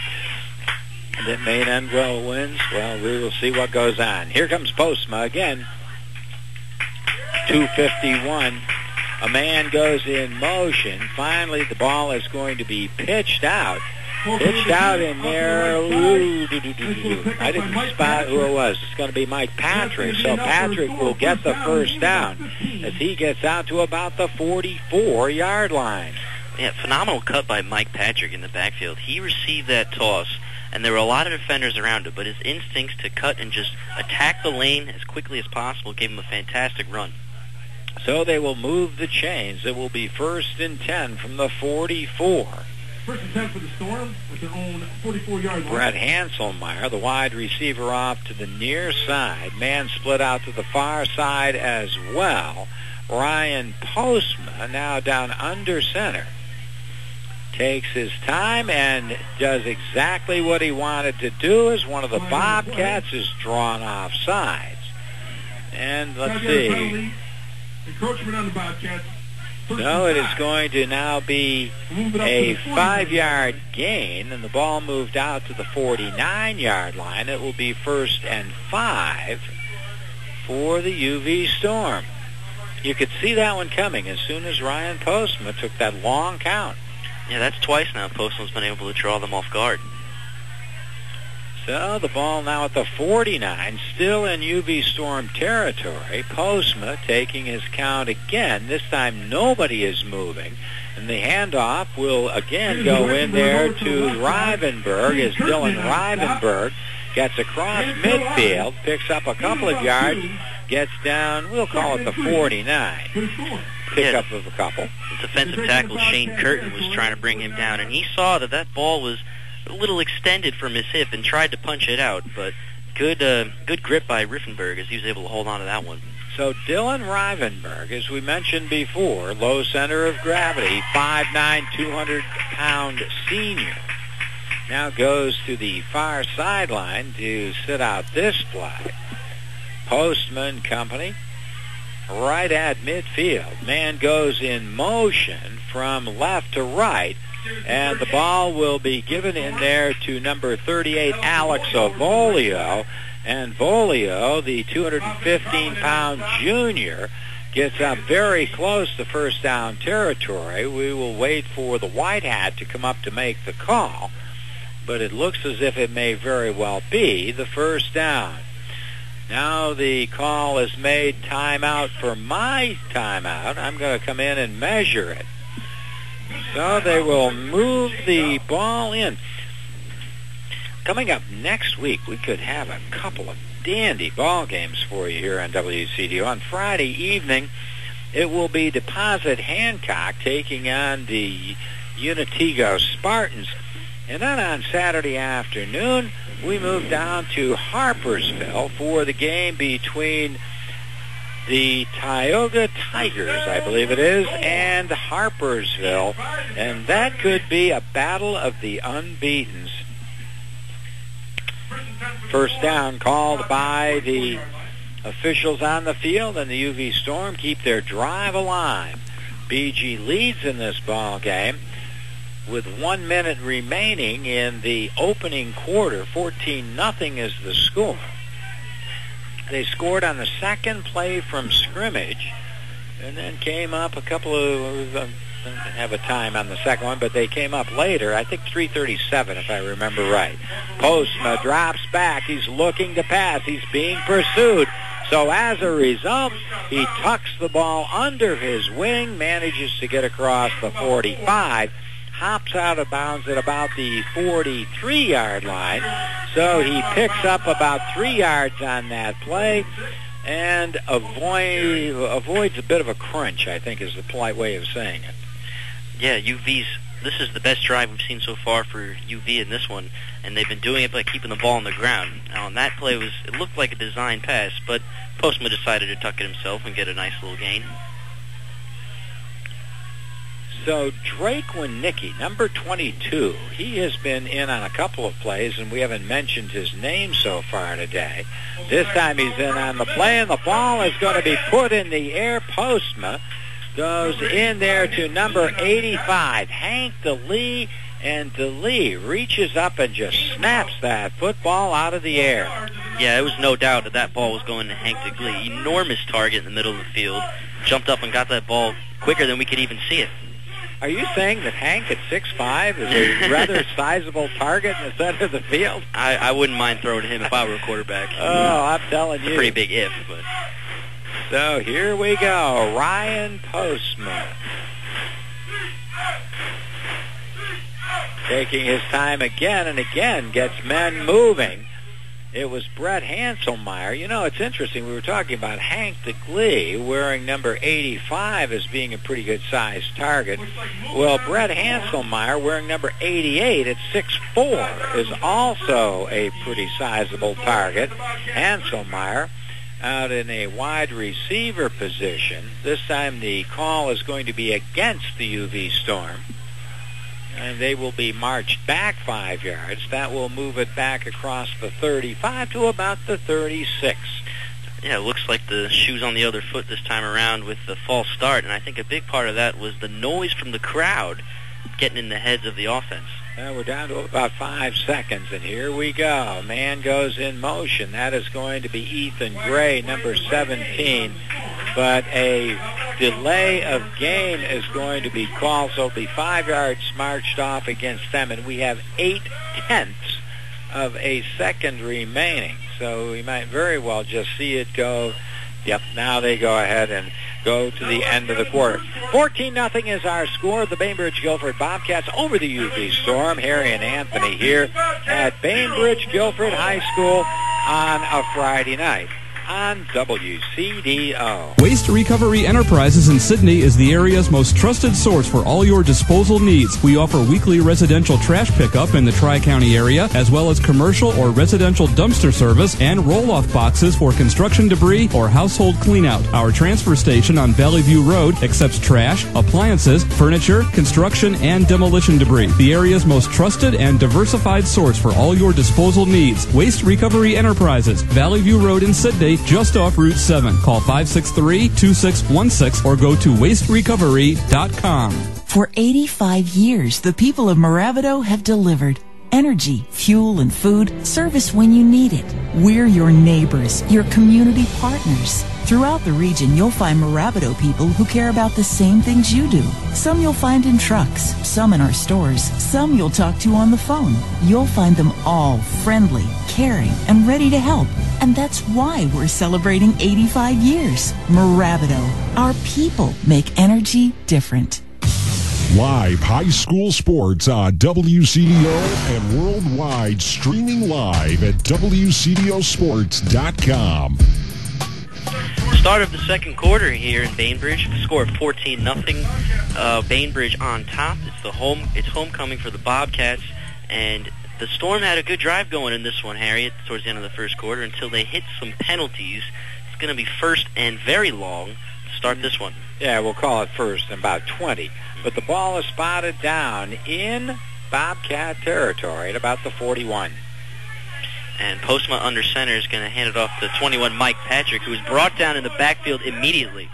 B: That Maine Endwell wins. Well, we will see what goes on. Here comes Postma again. two fifty-one. A man goes in motion. Finally, the ball is going to be pitched out. Pitched out in there. Ooh, doo, doo, doo, doo, doo. I didn't spot who it was. It's going to be Mike Patrick. So Patrick will get the first down as he gets out to about the forty-four-yard line.
C: Yeah, phenomenal cut by Mike Patrick in the backfield. He received that toss, and there were a lot of defenders around him, but his instincts to cut and just attack the lane as quickly as possible gave him a fantastic run.
B: So they will move the chains. It will be first and ten from the forty-four.
M: First and ten for the Storm with their own forty-four-yard line.
B: Brett Hanselmeyer, the wide receiver, off to the near side. Man split out to the far side as well. Ryan Postma now down under center. Takes his time and does exactly what he wanted to do as one of the Bobcats is drawn off sides. And let's see.
M: Encroachment on the Bobcats.
B: No, it is going to now be a five-yard gain, and the ball moved out to the forty-nine-yard line. It will be first and five for the U V Storm. You could see that one coming as soon as Ryan Postma took that long count.
C: Yeah, that's twice now Postma's been able to draw them off guard.
B: So the ball now at the forty-nine, still in U V Storm territory. Postma taking his count again. This time nobody is moving. And the handoff will again go in there to Rivenberg as Dylan Rivenberg gets across midfield, picks up a couple of yards, gets down, we'll call it the forty-nine. Pick up of a couple.
C: Defensive tackle Shane Curtin was trying to bring him down, and he saw that that ball was a little extended from his hip and tried to punch it out, but good uh, good grip by Riffenberg as he was able to hold on to that one.
B: So Dylan Rivenberg, as we mentioned before, low center of gravity, five nine, two hundred pound senior, now goes to the far sideline to sit out this play. Postman company right at midfield. Man goes in motion from left to right, and the ball will be given in there to number thirty-eight, Alex Volio. And Volio, the two hundred fifteen pound junior, gets up very close to first down territory. We will wait for the white hat to come up to make the call, but it looks as if it may very well be the first down. Now the call is made, timeout for my timeout. I'm going to come in and measure it. So they will move the ball in. Coming up next week, we could have a couple of dandy ball games for you here on W C D O. On Friday evening, it will be Deposit Hancock taking on the Unitigo Spartans. And then on Saturday afternoon, we move down to Harpersville for the game between the Tioga Tigers, I believe it is, and Harpersville. And that could be a battle of the unbeatens. First down called by the officials on the field, and the U V Storm keep their drive alive. B G leads in this ball game with one minute remaining in the opening quarter. fourteen nothing is the score. They scored on the second play from scrimmage and then came up a couple of, uh, didn't have a time on the second one, but they came up later, I think three thirty-seven if I remember right. Postma drops back. He's looking to pass. He's being pursued. So as a result, he tucks the ball under his wing, manages to get across the forty-five. hops out of bounds at about the forty-three-yard line. So he picks up about three yards on that play and avoid, avoids a bit of a crunch, I think is the polite way of saying it.
C: Yeah, U V's, this is the best drive we've seen so far for U V in this one, and they've been doing it by keeping the ball on the ground. Now, on that play, was it looked like a design pass, but Postma decided to tuck it himself and get a nice little gain.
B: So Drake Winnicki, number twenty-two, he has been in on a couple of plays, and we haven't mentioned his name so far today. This time he's in on the play, and the ball is going to be put in the air. Postma goes in there to number eighty-five, Hank DeLee, and DeLee reaches up and just snaps that football out of the air.
C: Yeah, there was no doubt that that ball was going to Hank DeLee. Enormous target in the middle of the field. Jumped up and got that ball quicker than we could even see it.
B: Are you saying that Hank at six five is a rather sizable target in the center of the field?
C: I, I wouldn't mind throwing to him if I were a quarterback.
B: Oh, I'm telling you.
C: It's a pretty big if. But.
B: So here we go. Ryan Postma taking his time again and again, gets men moving. It was Brett Hanselmeyer. You know, it's interesting. We were talking about Hank DeGlee wearing number eighty-five as being a pretty good-sized target. Well, Brett Hanselmeyer wearing number eighty-eight at six four is also a pretty sizable target. Hanselmeyer out in a wide receiver position. This time the call is going to be against the U V Storm. And they will be marched back five yards. That will move it back across the thirty-five to about the thirty-six.
C: Yeah, it looks like the shoe's on the other foot this time around with the false start, and I think a big part of that was the noise from the crowd getting in the heads of the offense.
B: Well, we're down to about five seconds, and here we go. Man goes in motion. That is going to be Ethan Gray, number seventeen. But a delay of game is going to be called, so it'll be five yards marched off against them, and we have eight tenths of a second remaining. So we might very well just see it go. Yep, now they go ahead and go to the end of the quarter. fourteen nothing is our score. The Bainbridge Guilford Bobcats over the U V Storm. Harry and Anthony here at Bainbridge Guilford High School on a Friday night on W C D O.
N: Waste Recovery Enterprises in Sydney is the area's most trusted source for all your disposal needs. We offer weekly residential trash pickup in the Tri-County area, as well as commercial or residential dumpster service and roll-off boxes for construction debris or household cleanout. Our transfer station on Valley View Road accepts trash, appliances, furniture, construction, and demolition debris. The area's most trusted and diversified source for all your disposal needs. Waste Recovery Enterprises, Valley View Road in Sydney, just off Route seven. Call five six three, two six one six or go to waste recovery dot com.
O: For eighty-five years, the people of Moravido have delivered energy, fuel, and food, service when you need it. We're your neighbors, your community partners. Throughout the region, you'll find Moravido people who care about the same things you do. Some you'll find in trucks, some in our stores, some you'll talk to on the phone. You'll find them all friendly, caring, and ready to help. And that's why we're celebrating eighty-five years. Moravido, our people make energy different.
I: Live high school sports on W C D O and worldwide, streaming live at W C D O sports dot com.
C: Start of the second quarter here in Bainbridge. The score of fourteen nothing. Uh, Bainbridge on top. It's the home. It's homecoming for the Bobcats, and the Storm had a good drive going in this one, Harriet, towards the end of the first quarter until they hit some penalties. It's going to be first and very long to start this one.
B: Yeah, we'll call it first and about twenty. But the ball is spotted down in Bobcat territory at about the forty-one.
C: And Postma under center is going to hand it off to twenty-one Mike Patrick, who was brought down in the backfield immediately.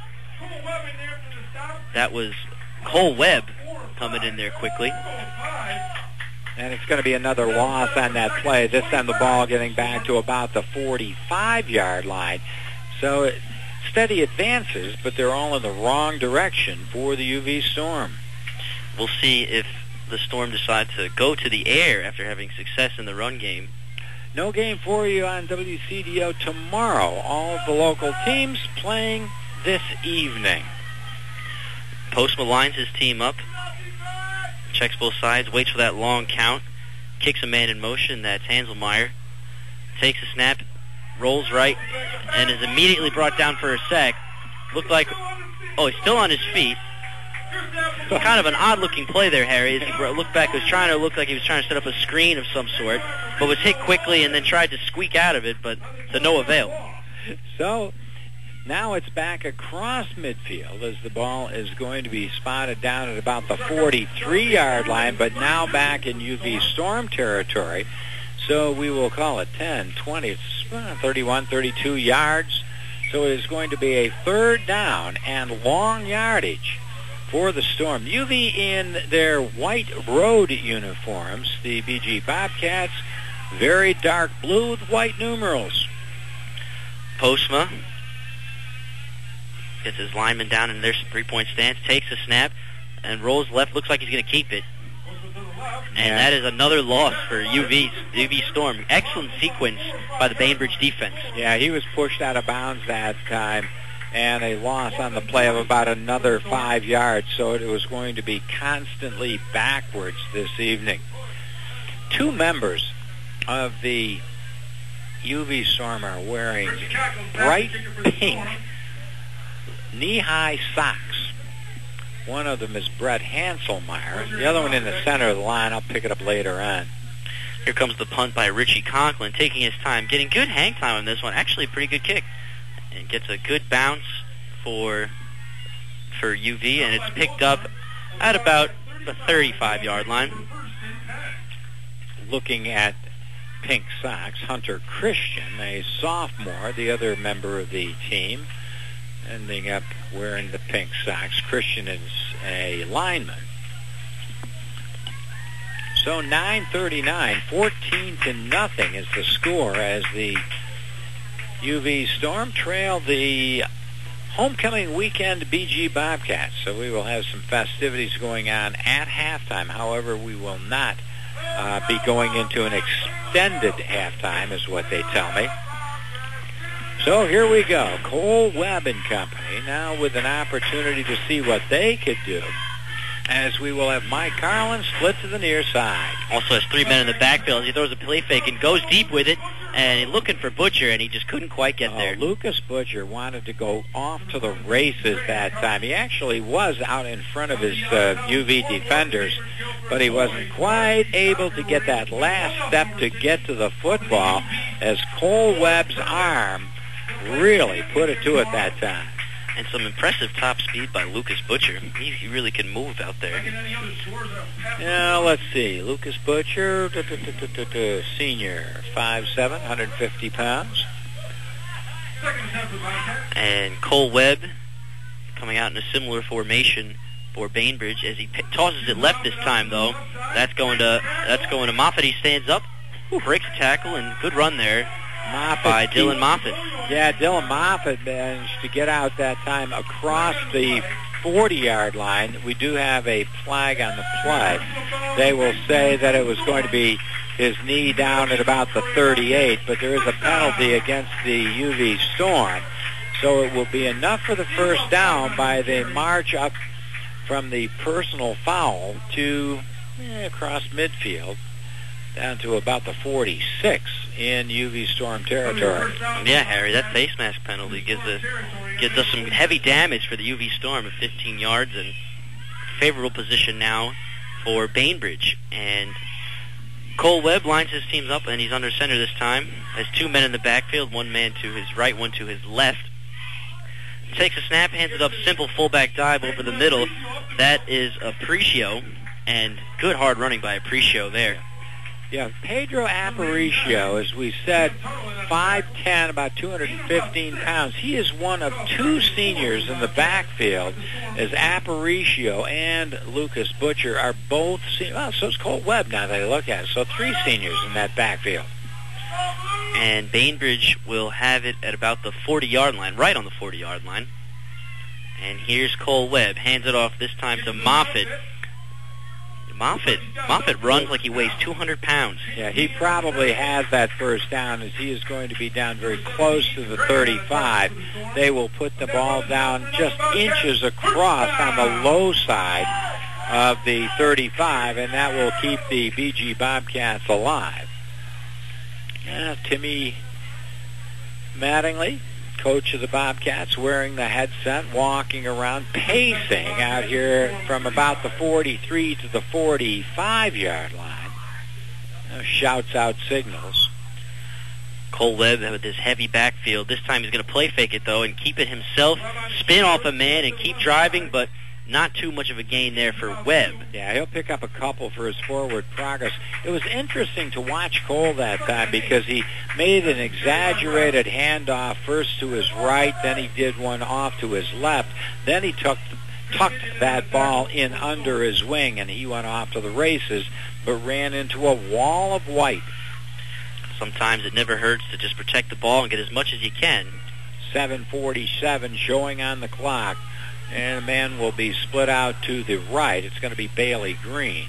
C: That was Cole Webb coming in there quickly.
B: And it's going to be another loss on that play. This time the ball getting back to about the forty-five-yard line. So it, steady advances, but they're all in the wrong direction for the U V Storm.
C: We'll see if the Storm decide to go to the air after having success in the run game.
B: No game for you on W C D O tomorrow. All of the local teams playing this evening.
C: Postma lines his team up. checks both sides, waits for that long count, kicks a man in motion. That's Hanselmeyer. Takes a snap, rolls right, and is immediately brought down for a sack. Looked like, oh, he's still on his feet. Kind of an odd-looking play there, Harry. As he looked back, he was trying to look like he was trying to set up a screen of some sort, but was hit quickly and then tried to squeak out of it, but to no avail.
B: So now it's back across midfield as the ball is going to be spotted down at about the forty-three-yard line, but now back in U V Storm territory. So we will call it ten, twenty, it's uh, thirty-one, thirty-two yards. So it is going to be a third down and long yardage for the Storm. U V in their white road uniforms, the B G Bobcats, very dark blue with white numerals.
C: Postma gets his lineman down in their three-point stance, takes a snap, and rolls left. Looks like he's going to keep it. And
B: Yeah.
C: that is another loss for U V, U V Storm. Excellent sequence by the Bainbridge defense.
B: Yeah, he was pushed out of bounds that time, and a loss on the play of about another five yards, so it was going to be constantly backwards this evening. Two members of the U V Storm are wearing bright pink knee-high socks. One of them is Brett Hanselmeyer. The other one in the center of the line. I'll pick it up later on.
C: Here comes the punt by Richie Conklin, taking his time, getting good hang time on this one. Actually, a pretty good kick. And gets a good bounce for for U V, and it's picked up at about the thirty-five-yard line.
B: Looking at pink socks, Hunter Christian, a sophomore, the other member of the team, ending up wearing the pink socks. Christian is a lineman. So nine thirty-nine, fourteen to nothing is the score as the U V Storm trail the homecoming weekend B G Bobcats. So we will have some festivities going on at halftime. However, we will not uh, be going into an extended halftime, is what they tell me. So here we go. Cole Webb and company now with an opportunity to see what they could do, as we will have Mike Carlin split to the near side.
C: Also has three men in the backfield. He throws a play fake and goes deep with it, and he's looking for Butcher, and he just couldn't quite get there.
B: Uh, Lucas Butcher wanted to go off to the races that time. He actually was out in front of his uh, U V defenders, but he wasn't quite able to get that last step to get to the football, as Cole Webb's arm really put it to it that time.
C: And some impressive top speed by Lucas Butcher. He, he really can move out there.
B: Now, let's see. Lucas Butcher, duh, duh, duh, duh, duh, duh, senior, five seven, one hundred fifty pounds.
C: And Cole Webb coming out in a similar formation for Bainbridge as he p- tosses it left this time, though. That's going to that's going to Moffitt. He stands up, breaks a tackle, and good run there
B: Moffitt
C: by Dylan Moffitt.
B: Yeah, Dylan Moffitt managed to get out that time across the forty-yard line. We do have a flag on the play. They will say that it was going to be his knee down at about the thirty-eight, but there is a penalty against the U V Storm. So it will be enough for the first down by the march up from the personal foul to eh, across midfield down to about the forty-six in U V Storm territory.
C: Yeah, Harry, that face mask penalty gives us gives us some heavy damage for the U V Storm of fifteen yards, and favorable position now for Bainbridge. And Cole Webb lines his teams up, and he's under center this time. Has two men in the backfield, one man to his right, one to his left. Takes a snap, hands it up, simple fullback dive over the middle. That is Aparicio, and good hard running by Aparicio there.
B: Yeah, Pedro Aparicio, as we said, five ten, about two hundred fifteen pounds. He is one of two seniors in the backfield, as Aparicio and Lucas Butcher are both seniors. Well, so is Cole Webb now that I look at it. So three seniors in that backfield.
C: And Bainbridge will have it at about the forty-yard line, right on the forty-yard line. And here's Cole Webb, hands it off this time to Moffitt. Moffitt, Moffitt runs like he weighs two hundred pounds.
B: Yeah, he probably has that first down, as he is going to be down very close to the thirty-five. They will put the ball down just inches across on the low side of the thirty-five, and that will keep the B G Bobcats alive. Yeah, Timmy Mattingly, coach of the Bobcats, wearing the headset, walking around, pacing out here from about the forty-three to the forty-five-yard line. Uh, shouts out signals.
C: Cole Webb with his heavy backfield. This time he's going to play fake it, though, and keep it himself, spin off a man, and keep driving, but not too much of a gain there for Webb.
B: Yeah, he'll pick up a couple for his forward progress. It was interesting to watch Cole that time because he made an exaggerated handoff first to his right, then he did one off to his left, then he took, tucked that ball in under his wing, and he went off to the races, but ran into a wall of white.
C: Sometimes it never hurts to just protect the ball and get as much as you can.
B: seven forty-seven showing on the clock. And the man will be split out to the right. It's going to be Bailey Green.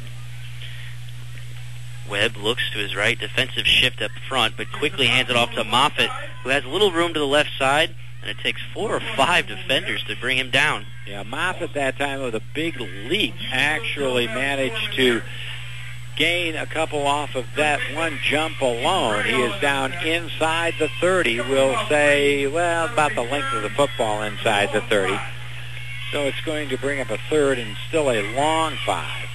C: Webb looks to his right, defensive shift up front, but quickly hands it off to Moffitt, who has a little room to the left side, and it takes four or five defenders to bring him down.
B: Yeah, Moffitt that time with a big leap actually managed to gain a couple off of that one jump alone. He is down inside the thirty. We'll say, well, about the length of the football inside the thirty. So it's going to bring up a third and still a long five.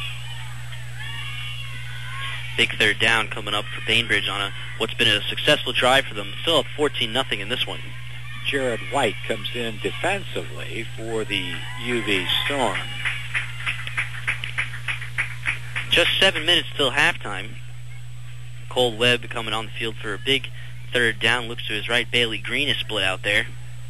C: Big third down coming up for Bainbridge on a what's been a successful drive for them. Still up fourteen nothing in this one.
B: Jared White comes in defensively for the U V Storm.
C: Just seven minutes till halftime. Cole Webb coming on the field for a big third down. Looks to his right. Bailey Green is split out there.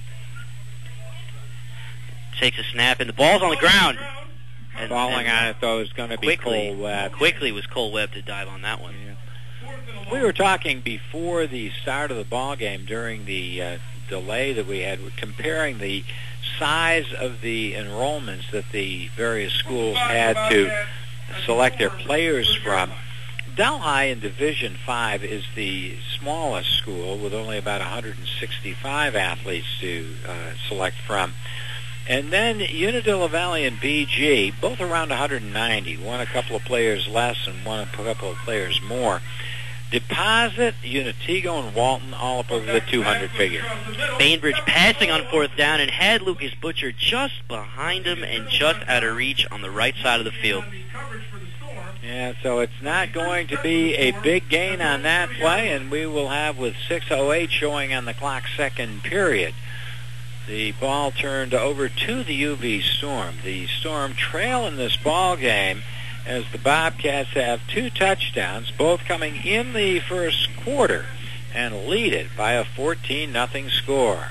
C: Takes a snap, and the ball's on the ground. And,
B: Falling
C: and
B: on it, though, is going to be
C: quickly,
B: Cole Webb.
C: Quickly was Cole Webb to dive on that one.
B: Yeah. We were talking before the start of the ball game during the uh, delay that we had, comparing the size of the enrollments that the various schools had to select their players from. Delhi in Division five is the smallest school with only about one hundred sixty-five athletes to uh, select from. And then Unadilla Valley and B G, both around one hundred ninety, one a couple of players less and one a couple of players more. Deposit, Unitigo, and Walton all up over the two hundred figure.
C: Bainbridge passing on fourth down and had Lucas Butcher just behind him and just out of reach on the right side of the field.
B: Yeah, so it's not going to be a big gain on that play, and we will have with six oh eight showing on the clock second period. The ball turned over to the U V Storm. The Storm trail in this ball game as the Bobcats have two touchdowns, both coming in the first quarter, and lead it by a fourteen nothing score.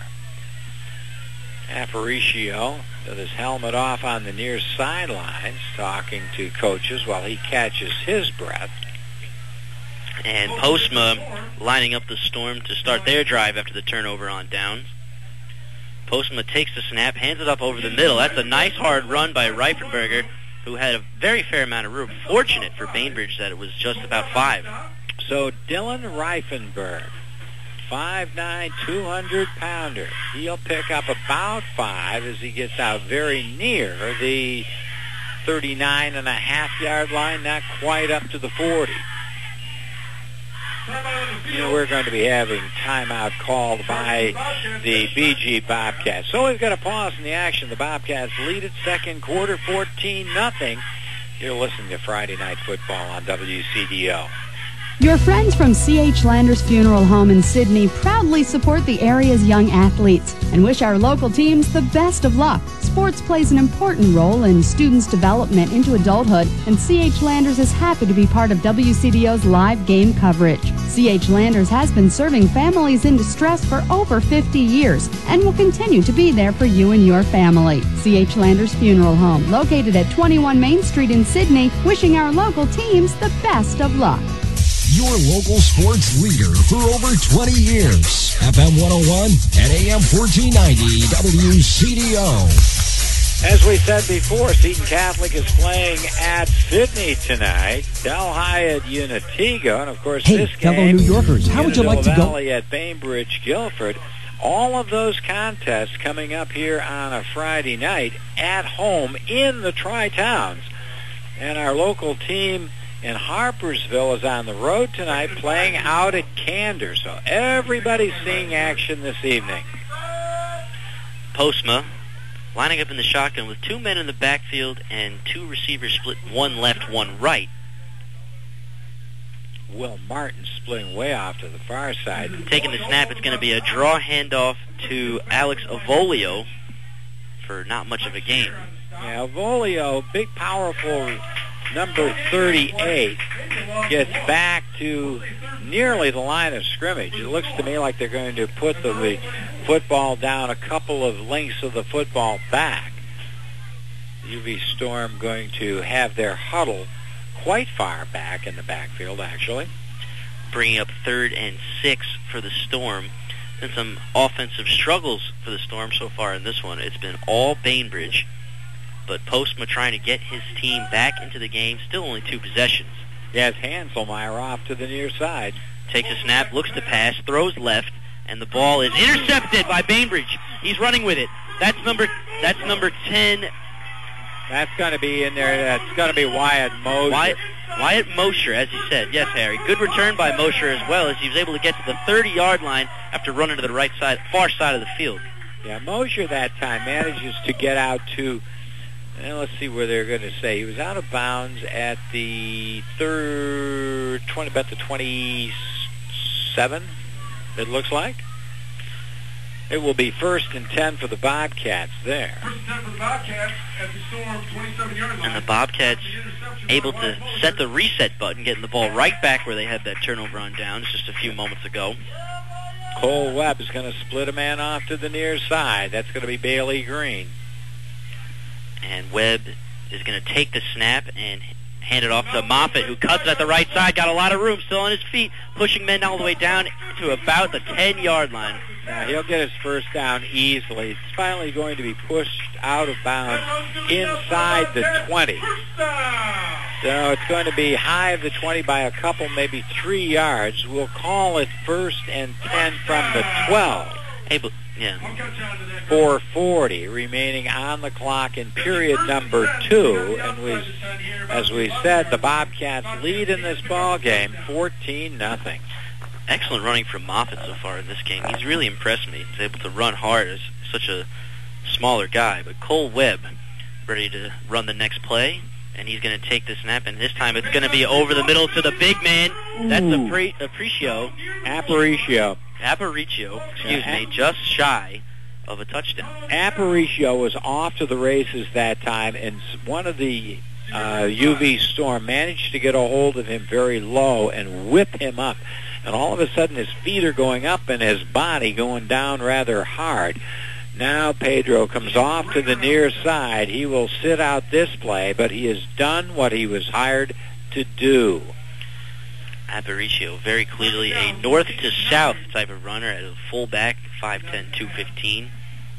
B: Aparicio with his helmet off on the near sidelines, talking to coaches while he catches his breath.
C: And Postma lining up the Storm to start their drive after the turnover on downs. Postma takes the snap, hands it up over the middle. That's a nice hard run by Reifenberger, who had a very fair amount of room. Fortunate for Bainbridge that it was just about five.
B: So Dylan Reifenberg, five nine, two hundred pounder. He'll pick up about five as he gets out very near the thirty-nine and a half yard line, not quite up to the forty. You know, we're going to be having timeout called by the B G Bobcats. So we've got a pause in the action. The Bobcats lead it second quarter, fourteen nothing. You're listening to Friday Night Football on W C D O.
P: Your friends from C H Landers Funeral Home in Sydney proudly support the area's young athletes and wish our local teams the best of luck. Sports plays an important role in students' development into adulthood, and C H Landers is happy to be part of W C D O's live game coverage. C H Landers has been serving families in distress for over fifty years and will continue to be there for you and your family. C H Landers Funeral Home, located at twenty-one Main Street in Sydney, wishing our local teams the best of luck.
G: Your local sports leader for over twenty years. F M one oh one and A M fourteen ninety W C D O.
B: As we said before, Seton Catholic is playing at Sydney tonight. Delhi at Unitigo, and of course
H: hey,
B: this
H: fellow
B: game,
H: New Yorkers, how would you like to go?
B: Valley at Bainbridge Guilford. All of those contests coming up here on a Friday night at home in the Tri-Towns. And our local team in Harpersville is on the road tonight playing out at Candor. So everybody's seeing action this evening.
C: Postma lining up in the shotgun with two men in the backfield and two receivers split, one left, one right.
B: Will Martin splitting way off to the far side.
C: Taking the snap, it's going to be a draw handoff to Alex Avolio for not much of a gain.
B: Yeah, Avolio, big, powerful number thirty-eight, gets back to nearly the line of scrimmage. It looks to me like they're going to put the, the football down a couple of lengths of the football back. U V Storm going to have their huddle quite far back in the backfield, actually.
C: Bringing up third and six for the Storm. Been some offensive struggles for the Storm so far in this one. It's been all Bainbridge. But Postma trying to get his team back into the game. Still only two possessions.
B: Yes, Hanselmeyer off to the near side.
C: Takes a snap, looks to pass, throws left, and the ball is intercepted by Bainbridge. He's running with it. That's number that's number ten.
B: That's going to be in there. That's going to be Wyatt Mosher.
C: Wyatt, Wyatt Mosher, as you said. Yes, Harry. Good return by Mosher as well, as he was able to get to the thirty-yard line after running to the right side, far side of the field.
B: Yeah, Mosher that time manages to get out to, and let's see where they're going to say. He was out of bounds at the third, twenty, about the twenty-seven, it looks like. It will be first and ten for the Bobcats there.
M: First and ten for the Bobcats at the Storm twenty-seven-yard line.
C: And the Bobcats able to set the reset button, getting the ball right back where they had that turnover on downs just a few moments ago.
B: Cole Webb is going to split a man off to the near side. That's going to be Bailey Green.
C: And Webb is going to take the snap and hand it off to Moffitt, who cuts it at the right side. Got a lot of room, still on his feet, pushing men all the way down to about the ten-yard line.
B: Now he'll get his first down easily. It's finally going to be pushed out of bounds inside the twenty. So it's going to be high of the twenty by a couple, maybe three yards. We'll call it first and ten from the twelve.
C: Hey, but, yeah.
B: four forty remaining on the clock in period number two. And we, as we said, the Bobcats lead in this ball game fourteen nothing.
C: Excellent running from Moffitt so far in this game. He's really impressed me. He's able to run hard as such a smaller guy. But Cole Webb ready to run the next play, and he's going to take the snap, and this time it's going to be over the middle to the big man. That's Apri- Aparicio.
B: Aparicio.
C: Aparicio, excuse me, just shy of a touchdown.
B: Aparicio was off to the races that time, and one of the uh, U V Storm managed to get a hold of him very low and whip him up. And all of a sudden his feet are going up and his body going down rather hard. Now Pedro comes off to the near side. He will sit out this play, but he has done what he was hired to do.
C: Aparicio, very clearly a north to south type of runner at a fullback, five ten, two fifteen.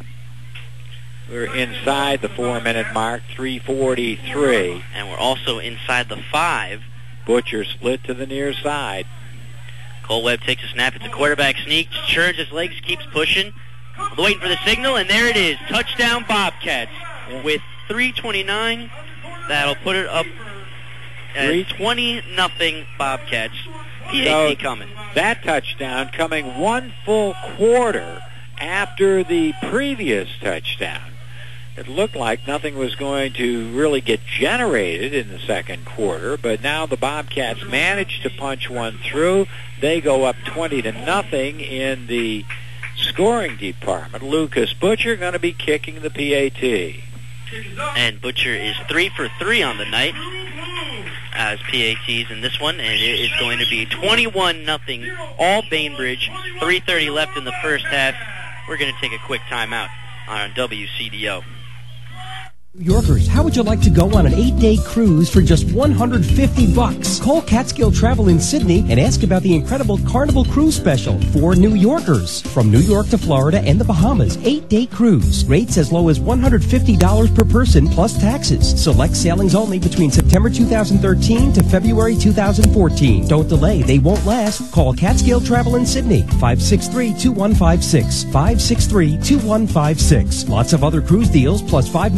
B: We're inside the four-minute mark, three forty-three.
C: And we're also inside the five.
B: Butcher split to the near side.
C: Cole Webb takes a snap. It's a quarterback sneak. Turns his legs, keeps pushing. Waiting for the signal, and there it is. Touchdown Bobcats with three twenty-nine. That'll put it up at twenty nothing Bobcats. P A T
B: so
C: coming.
B: That touchdown coming one full quarter after the previous touchdown. It looked like nothing was going to really get generated in the second quarter, but now the Bobcats managed to punch one through. They go up twenty to nothing in the scoring department. Lucas Butcher going to be kicking the P A T.
C: And Butcher is three for three on the night as P A Ts in this one, and it is going to be twenty-one nothing all Bainbridge. three thirty left in the first half. We're going to take a quick timeout on W C D O.
H: New Yorkers, how would you like to go on an eight-day cruise for just one hundred fifty bucks? Call Catskill Travel in Sydney and ask about the incredible Carnival Cruise Special for New Yorkers. From New York to Florida and the Bahamas, eight-day cruise. Rates as low as one hundred fifty dollars per person plus taxes. Select sailings only between September two thousand thirteen to February two thousand fourteen. Don't delay, they won't last. Call Catskill Travel in Sydney, five six three, two one five six, five six three, two one five six. Lots of other cruise deals plus five nights in Vegas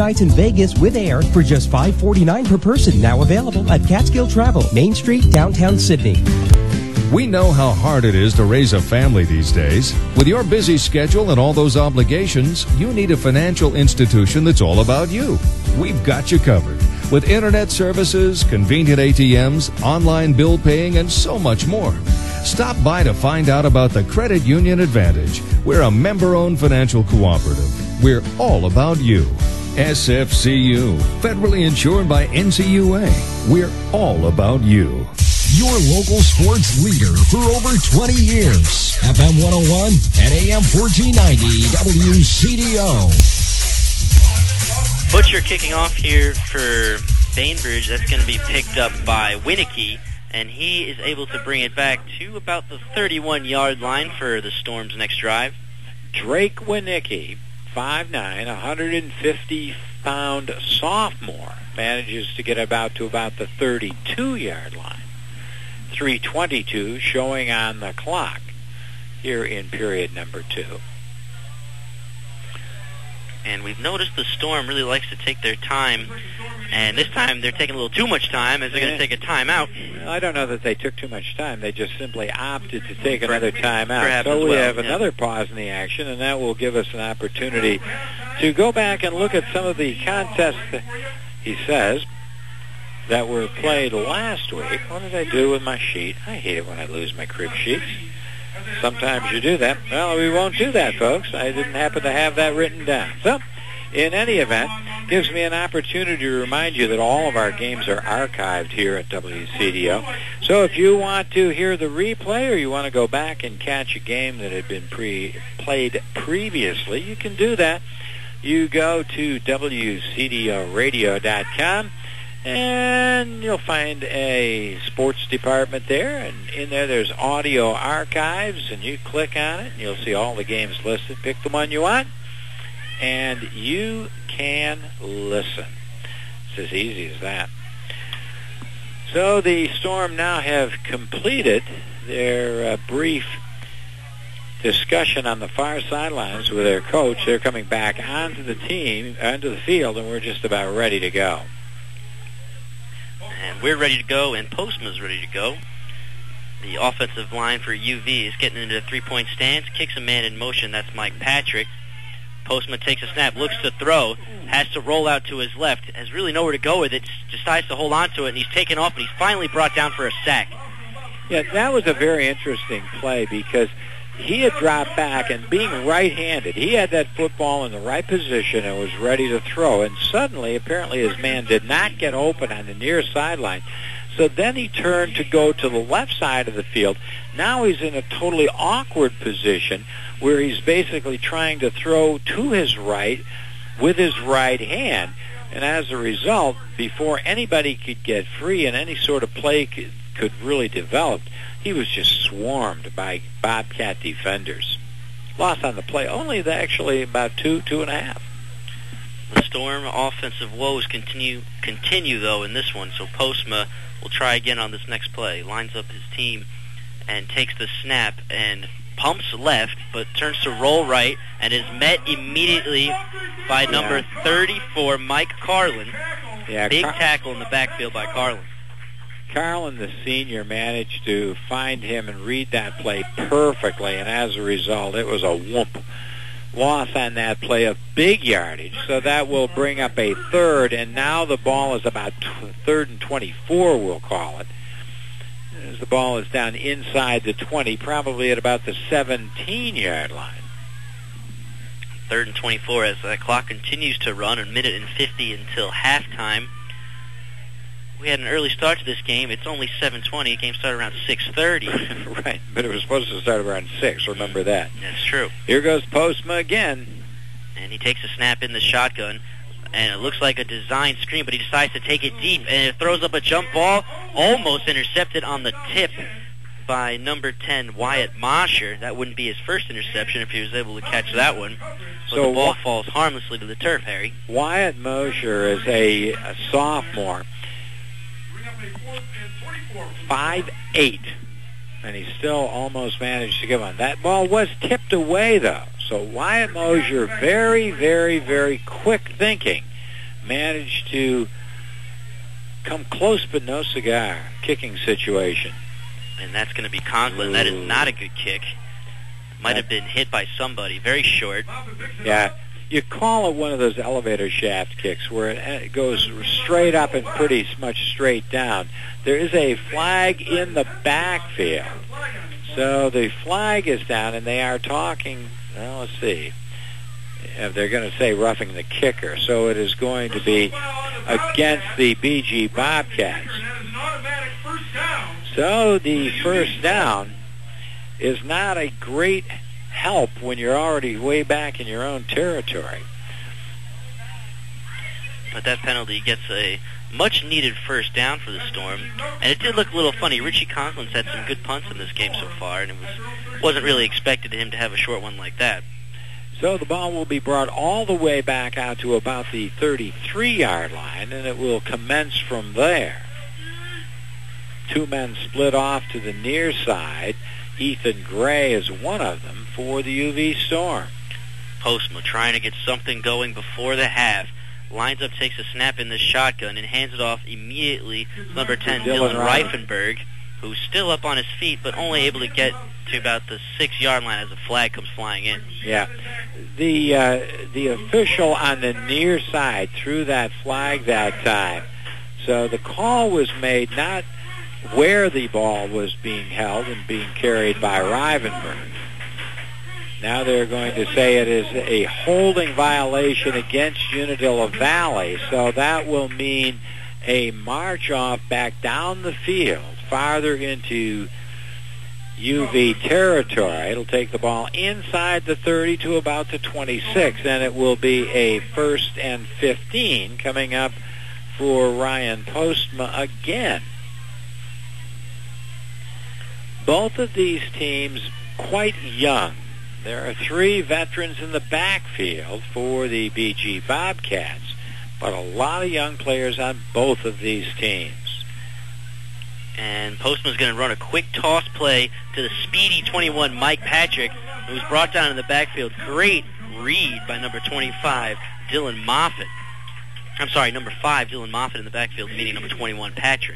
H: Vegas with air for just five dollars and forty-nine cents per person. Now available at Catskill Travel, Main Street, downtown Sydney.
Q: We know how hard it is to raise a family these days. With your busy schedule and all those obligations, you need a financial institution that's all about you. We've got you covered. With internet services, convenient A T Ms, online bill paying, and so much more. Stop by to find out about the Credit Union Advantage. We're a member-owned financial cooperative. We're all about you. S F C U, federally insured by N C U A. We're all about you.
G: Your local sports leader for over twenty years. F M one oh one and A M fourteen ninety W C D O.
C: Butcher kicking off here for Bainbridge. That's going to be picked up by Winnicky, and he is able to bring it back to about the thirty-one-yard line for the Storm's next drive.
B: Drake Winnicky, five nine, one hundred fifty pound sophomore, manages to get about to about the thirty-two-yard line. three twenty-two showing on the clock here in period number two.
C: And we've noticed the Storm really likes to take their time, and this time they're taking a little too much time as they're going to take a timeout.
B: I don't know that they took too much time. They just simply opted to take another timeout.
C: Perhaps
B: So
C: as
B: we
C: well,
B: have
C: yeah.
B: another pause in the action, and that will give us an opportunity to go back and look at some of the contests, he says, that were played last week. What did I do with my sheet? I hate it when I lose my crib sheets. Sometimes you do that. Well, we won't do that, folks. I didn't happen to have that written down. So, in any event, gives me an opportunity to remind you that all of our games are archived here at W C D O. So if you want to hear the replay or you want to go back and catch a game that had been pre played previously, you can do that. You go to W C D O radio dot com. And you'll find a sports department there, and in there there's audio archives, and you click on it, and you'll see all the games listed. Pick the one you want, and you can listen. It's as easy as that. So the Storm now have completed their uh, brief discussion on the far sidelines with their coach. They're coming back onto the team, onto the field, and we're just about ready to go.
C: And we're ready to go, and Postma's ready to go. The offensive line for U V is getting into a three-point stance, kicks a man in motion. That's Mike Patrick. Postma takes a snap, looks to throw, has to roll out to his left, has really nowhere to go with it, decides to hold on to it, and he's taken off, and he's finally brought down for a sack.
B: Yeah, that was a very interesting play because he had dropped back, and being right-handed, he had that football in the right position and was ready to throw. And suddenly, apparently, his man did not get open on the near sideline. So then he turned to go to the left side of the field. Now he's in a totally awkward position where he's basically trying to throw to his right with his right hand. And as a result, before anybody could get free and any sort of play could, could really develop, he was just swarmed by Bobcat defenders. Lost on the play, only the, actually about two, two and a half.
C: The Storm offensive woes continue, continue though, in this one. So Postma will try again on this next play. Lines up his team and takes the snap and pumps left, but turns to roll right and is met immediately by number
B: yeah.
C: thirty-four, Mike Carlin.
B: Yeah,
C: Big
B: Car-
C: tackle in the backfield by Carlin.
B: Carlin, the senior, managed to find him and read that play perfectly, and as a result, it was a whoop. Loss on that play of big yardage, so that will bring up a third, and now the ball is about t- third and twenty-four, we'll call it. As the ball is down inside the twenty, probably at about the seventeen-yard line.
C: Third and twenty-four as the clock continues to run, a minute and fifty until halftime. We had an early start to this game. It's only seven twenty. The game started around six thirty.
B: Right, but it was supposed to start around six. Remember that.
C: That's true.
B: Here goes Postma again.
C: And he takes a snap in the shotgun. And it looks like a design screen, but he decides to take it deep. And it throws up a jump ball, almost intercepted on the tip by number ten, Wyatt Mosher. That wouldn't be his first interception if he was able to catch that one. But
B: So
C: the ball
B: Wa-
C: falls harmlessly to the turf, Harry.
B: Wyatt Mosher is a, a sophomore. five eight, and he still almost managed to get one. That ball was tipped away, though. So Wyatt Mosher, very, very, very quick thinking, managed to come close but no cigar. Kicking situation.
C: And that's going to be Conklin. That is not a good kick. Might have been hit by somebody. Very short.
B: Yeah. You call it one of those elevator shaft kicks where it goes straight up and pretty much straight down. There is a flag in the backfield. So the flag is down, and they are talking, well, let's see. They're going to say roughing the kicker. So it is going to be against the B G Bobcats. So the first down is not a great help when you're already way back in your own territory.
C: But that penalty gets a much-needed first down for the Storm. And it did look a little funny. Richie Conklin's had some good punts in this game so far, and it was, wasn't really expected him to have a short one like that.
B: So the ball will be brought all the way back out to about the thirty-three-yard line, and it will commence from there. Two men split off to the near side. Ethan Gray is one of them for the U V Storm.
C: Postma trying to get something going before the half. Lines up, takes a snap in the shotgun, and hands it off immediately to number ten, Dylan, Dylan Reifenberg, who's still up on his feet, but only able to get to about the six-yard line as a flag comes flying in.
B: Yeah. The, uh, the official on the near side threw that flag that time. So the call was made not where the ball was being held and being carried by Rivenberg. Now they're going to say it is a holding violation against Unadilla Valley, so that will mean a march off back down the field, farther into U V territory. It'll take the ball inside the thirty to about the twenty-six, and it will be a first and fifteen coming up for Ryan Postma again. Both of these teams quite young. There are three veterans in the backfield for the B G Bobcats, but a lot of young players on both of these teams.
C: And Postman's going to run a quick toss play to the speedy twenty-one, Mike Patrick, who was brought down in the backfield. Great read by number twenty-five, Dylan Moffitt. I'm sorry, number five, Dylan Moffitt in the backfield, meaning number twenty-one, Patrick.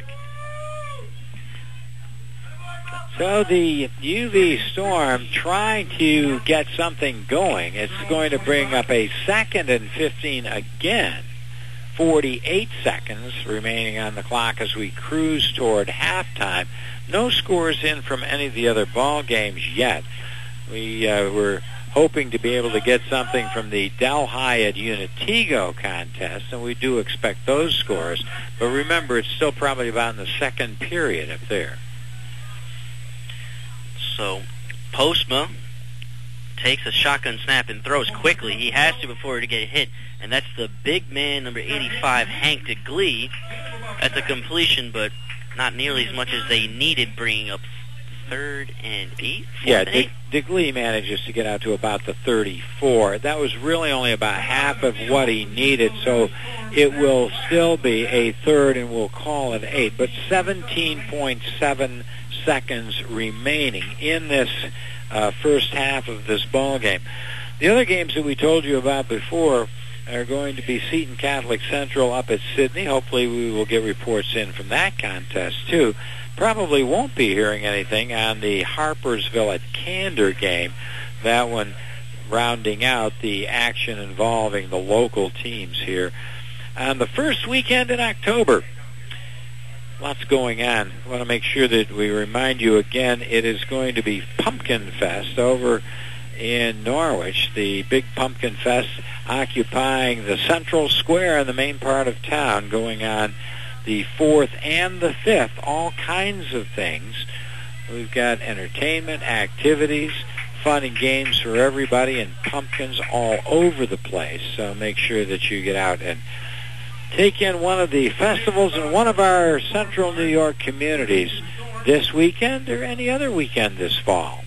B: So the U V Storm trying to get something going. It's going to bring up a second and fifteen again. forty-eight seconds remaining on the clock as we cruise toward halftime. No scores in from any of the other ball games yet. We uh, were hoping to be able to get something from the Delhi at Unitigo contest, and we do expect those scores. But remember, it's still probably about in the second period up there.
C: So Postma takes a shotgun snap and throws quickly. He has to before to get hit, and that's the big man, number eighty-five, Hank DeGlee. That's a completion, but not nearly as much as they needed, bringing up third and eight.
B: Yeah, De- DeGlee manages to get out to about the thirty-four. That was really only about half of what he needed, so it will still be a third, and we'll call it eight. But seventeen point seven seconds remaining in this uh, first half of this ball game. The other games that we told you about before are going to be Seton Catholic Central up at Sydney. Hopefully we will get reports in from that contest too. Probably won't be hearing anything on the Harpersville at Candor game. That one rounding out the action involving the local teams here. On the first weekend in October, lots going on. I want to make sure that we remind you again, it is going to be Pumpkin Fest over in Norwich, the big Pumpkin Fest occupying the central square in the main part of town, going on the fourth and the fifth, all kinds of things. We've got entertainment, activities, fun and games for everybody, and pumpkins all over the place. So make sure that you get out and take in one of the festivals in one of our central New York communities this weekend or any other weekend this fall.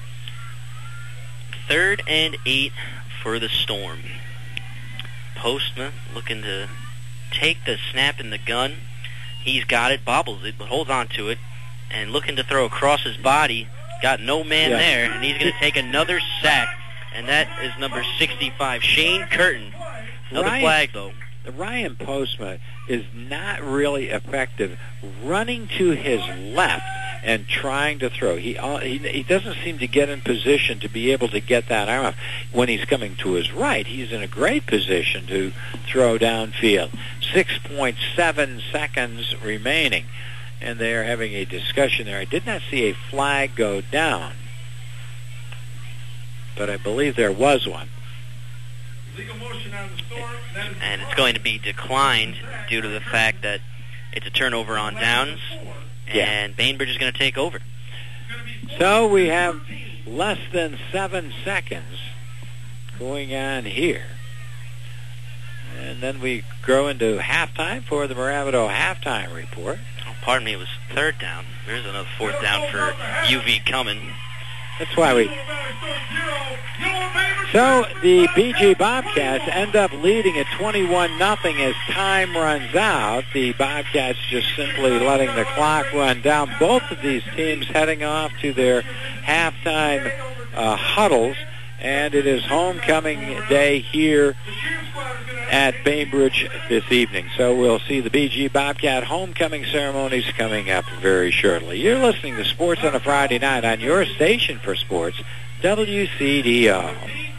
C: Third and eight for the Storm. Postma looking to take the snap in the gun. He's got it, bobbles it, but holds on to it, and looking to throw across his body. Got no man
B: yeah.
C: there, and he's going to take another sack, and that is number sixty-five, Shane Curtin. Another
B: Ryan,
C: flag, though.
B: the Ryan Postma is not really effective running to his left and trying to throw. He, uh, he he doesn't seem to get in position to be able to get that arm off. When he's coming to his right, he's in a great position to throw downfield. six point seven seconds remaining, and they are having a discussion there. I did not see a flag go down, but I believe there was one.
C: And it's going to be declined due to the fact that it's a turnover on downs,
B: Yeah.
C: and Bainbridge is going to take over.
B: So we have less than seven seconds going on here. And then we grow into halftime for the Moravido halftime report.
C: Oh, pardon me, it was third down. There's another fourth down for U V coming.
B: That's why we... So the B G Bobcats end up leading at twenty-one nothing as time runs out. The Bobcats just simply letting the clock run down. Both of these teams heading off to their halftime uh, huddles, and it is homecoming day here at Bainbridge this evening. So we'll see the B G Bobcat homecoming ceremonies coming up very shortly. You're listening to Sports on a Friday Night on your station for sports, W C D O.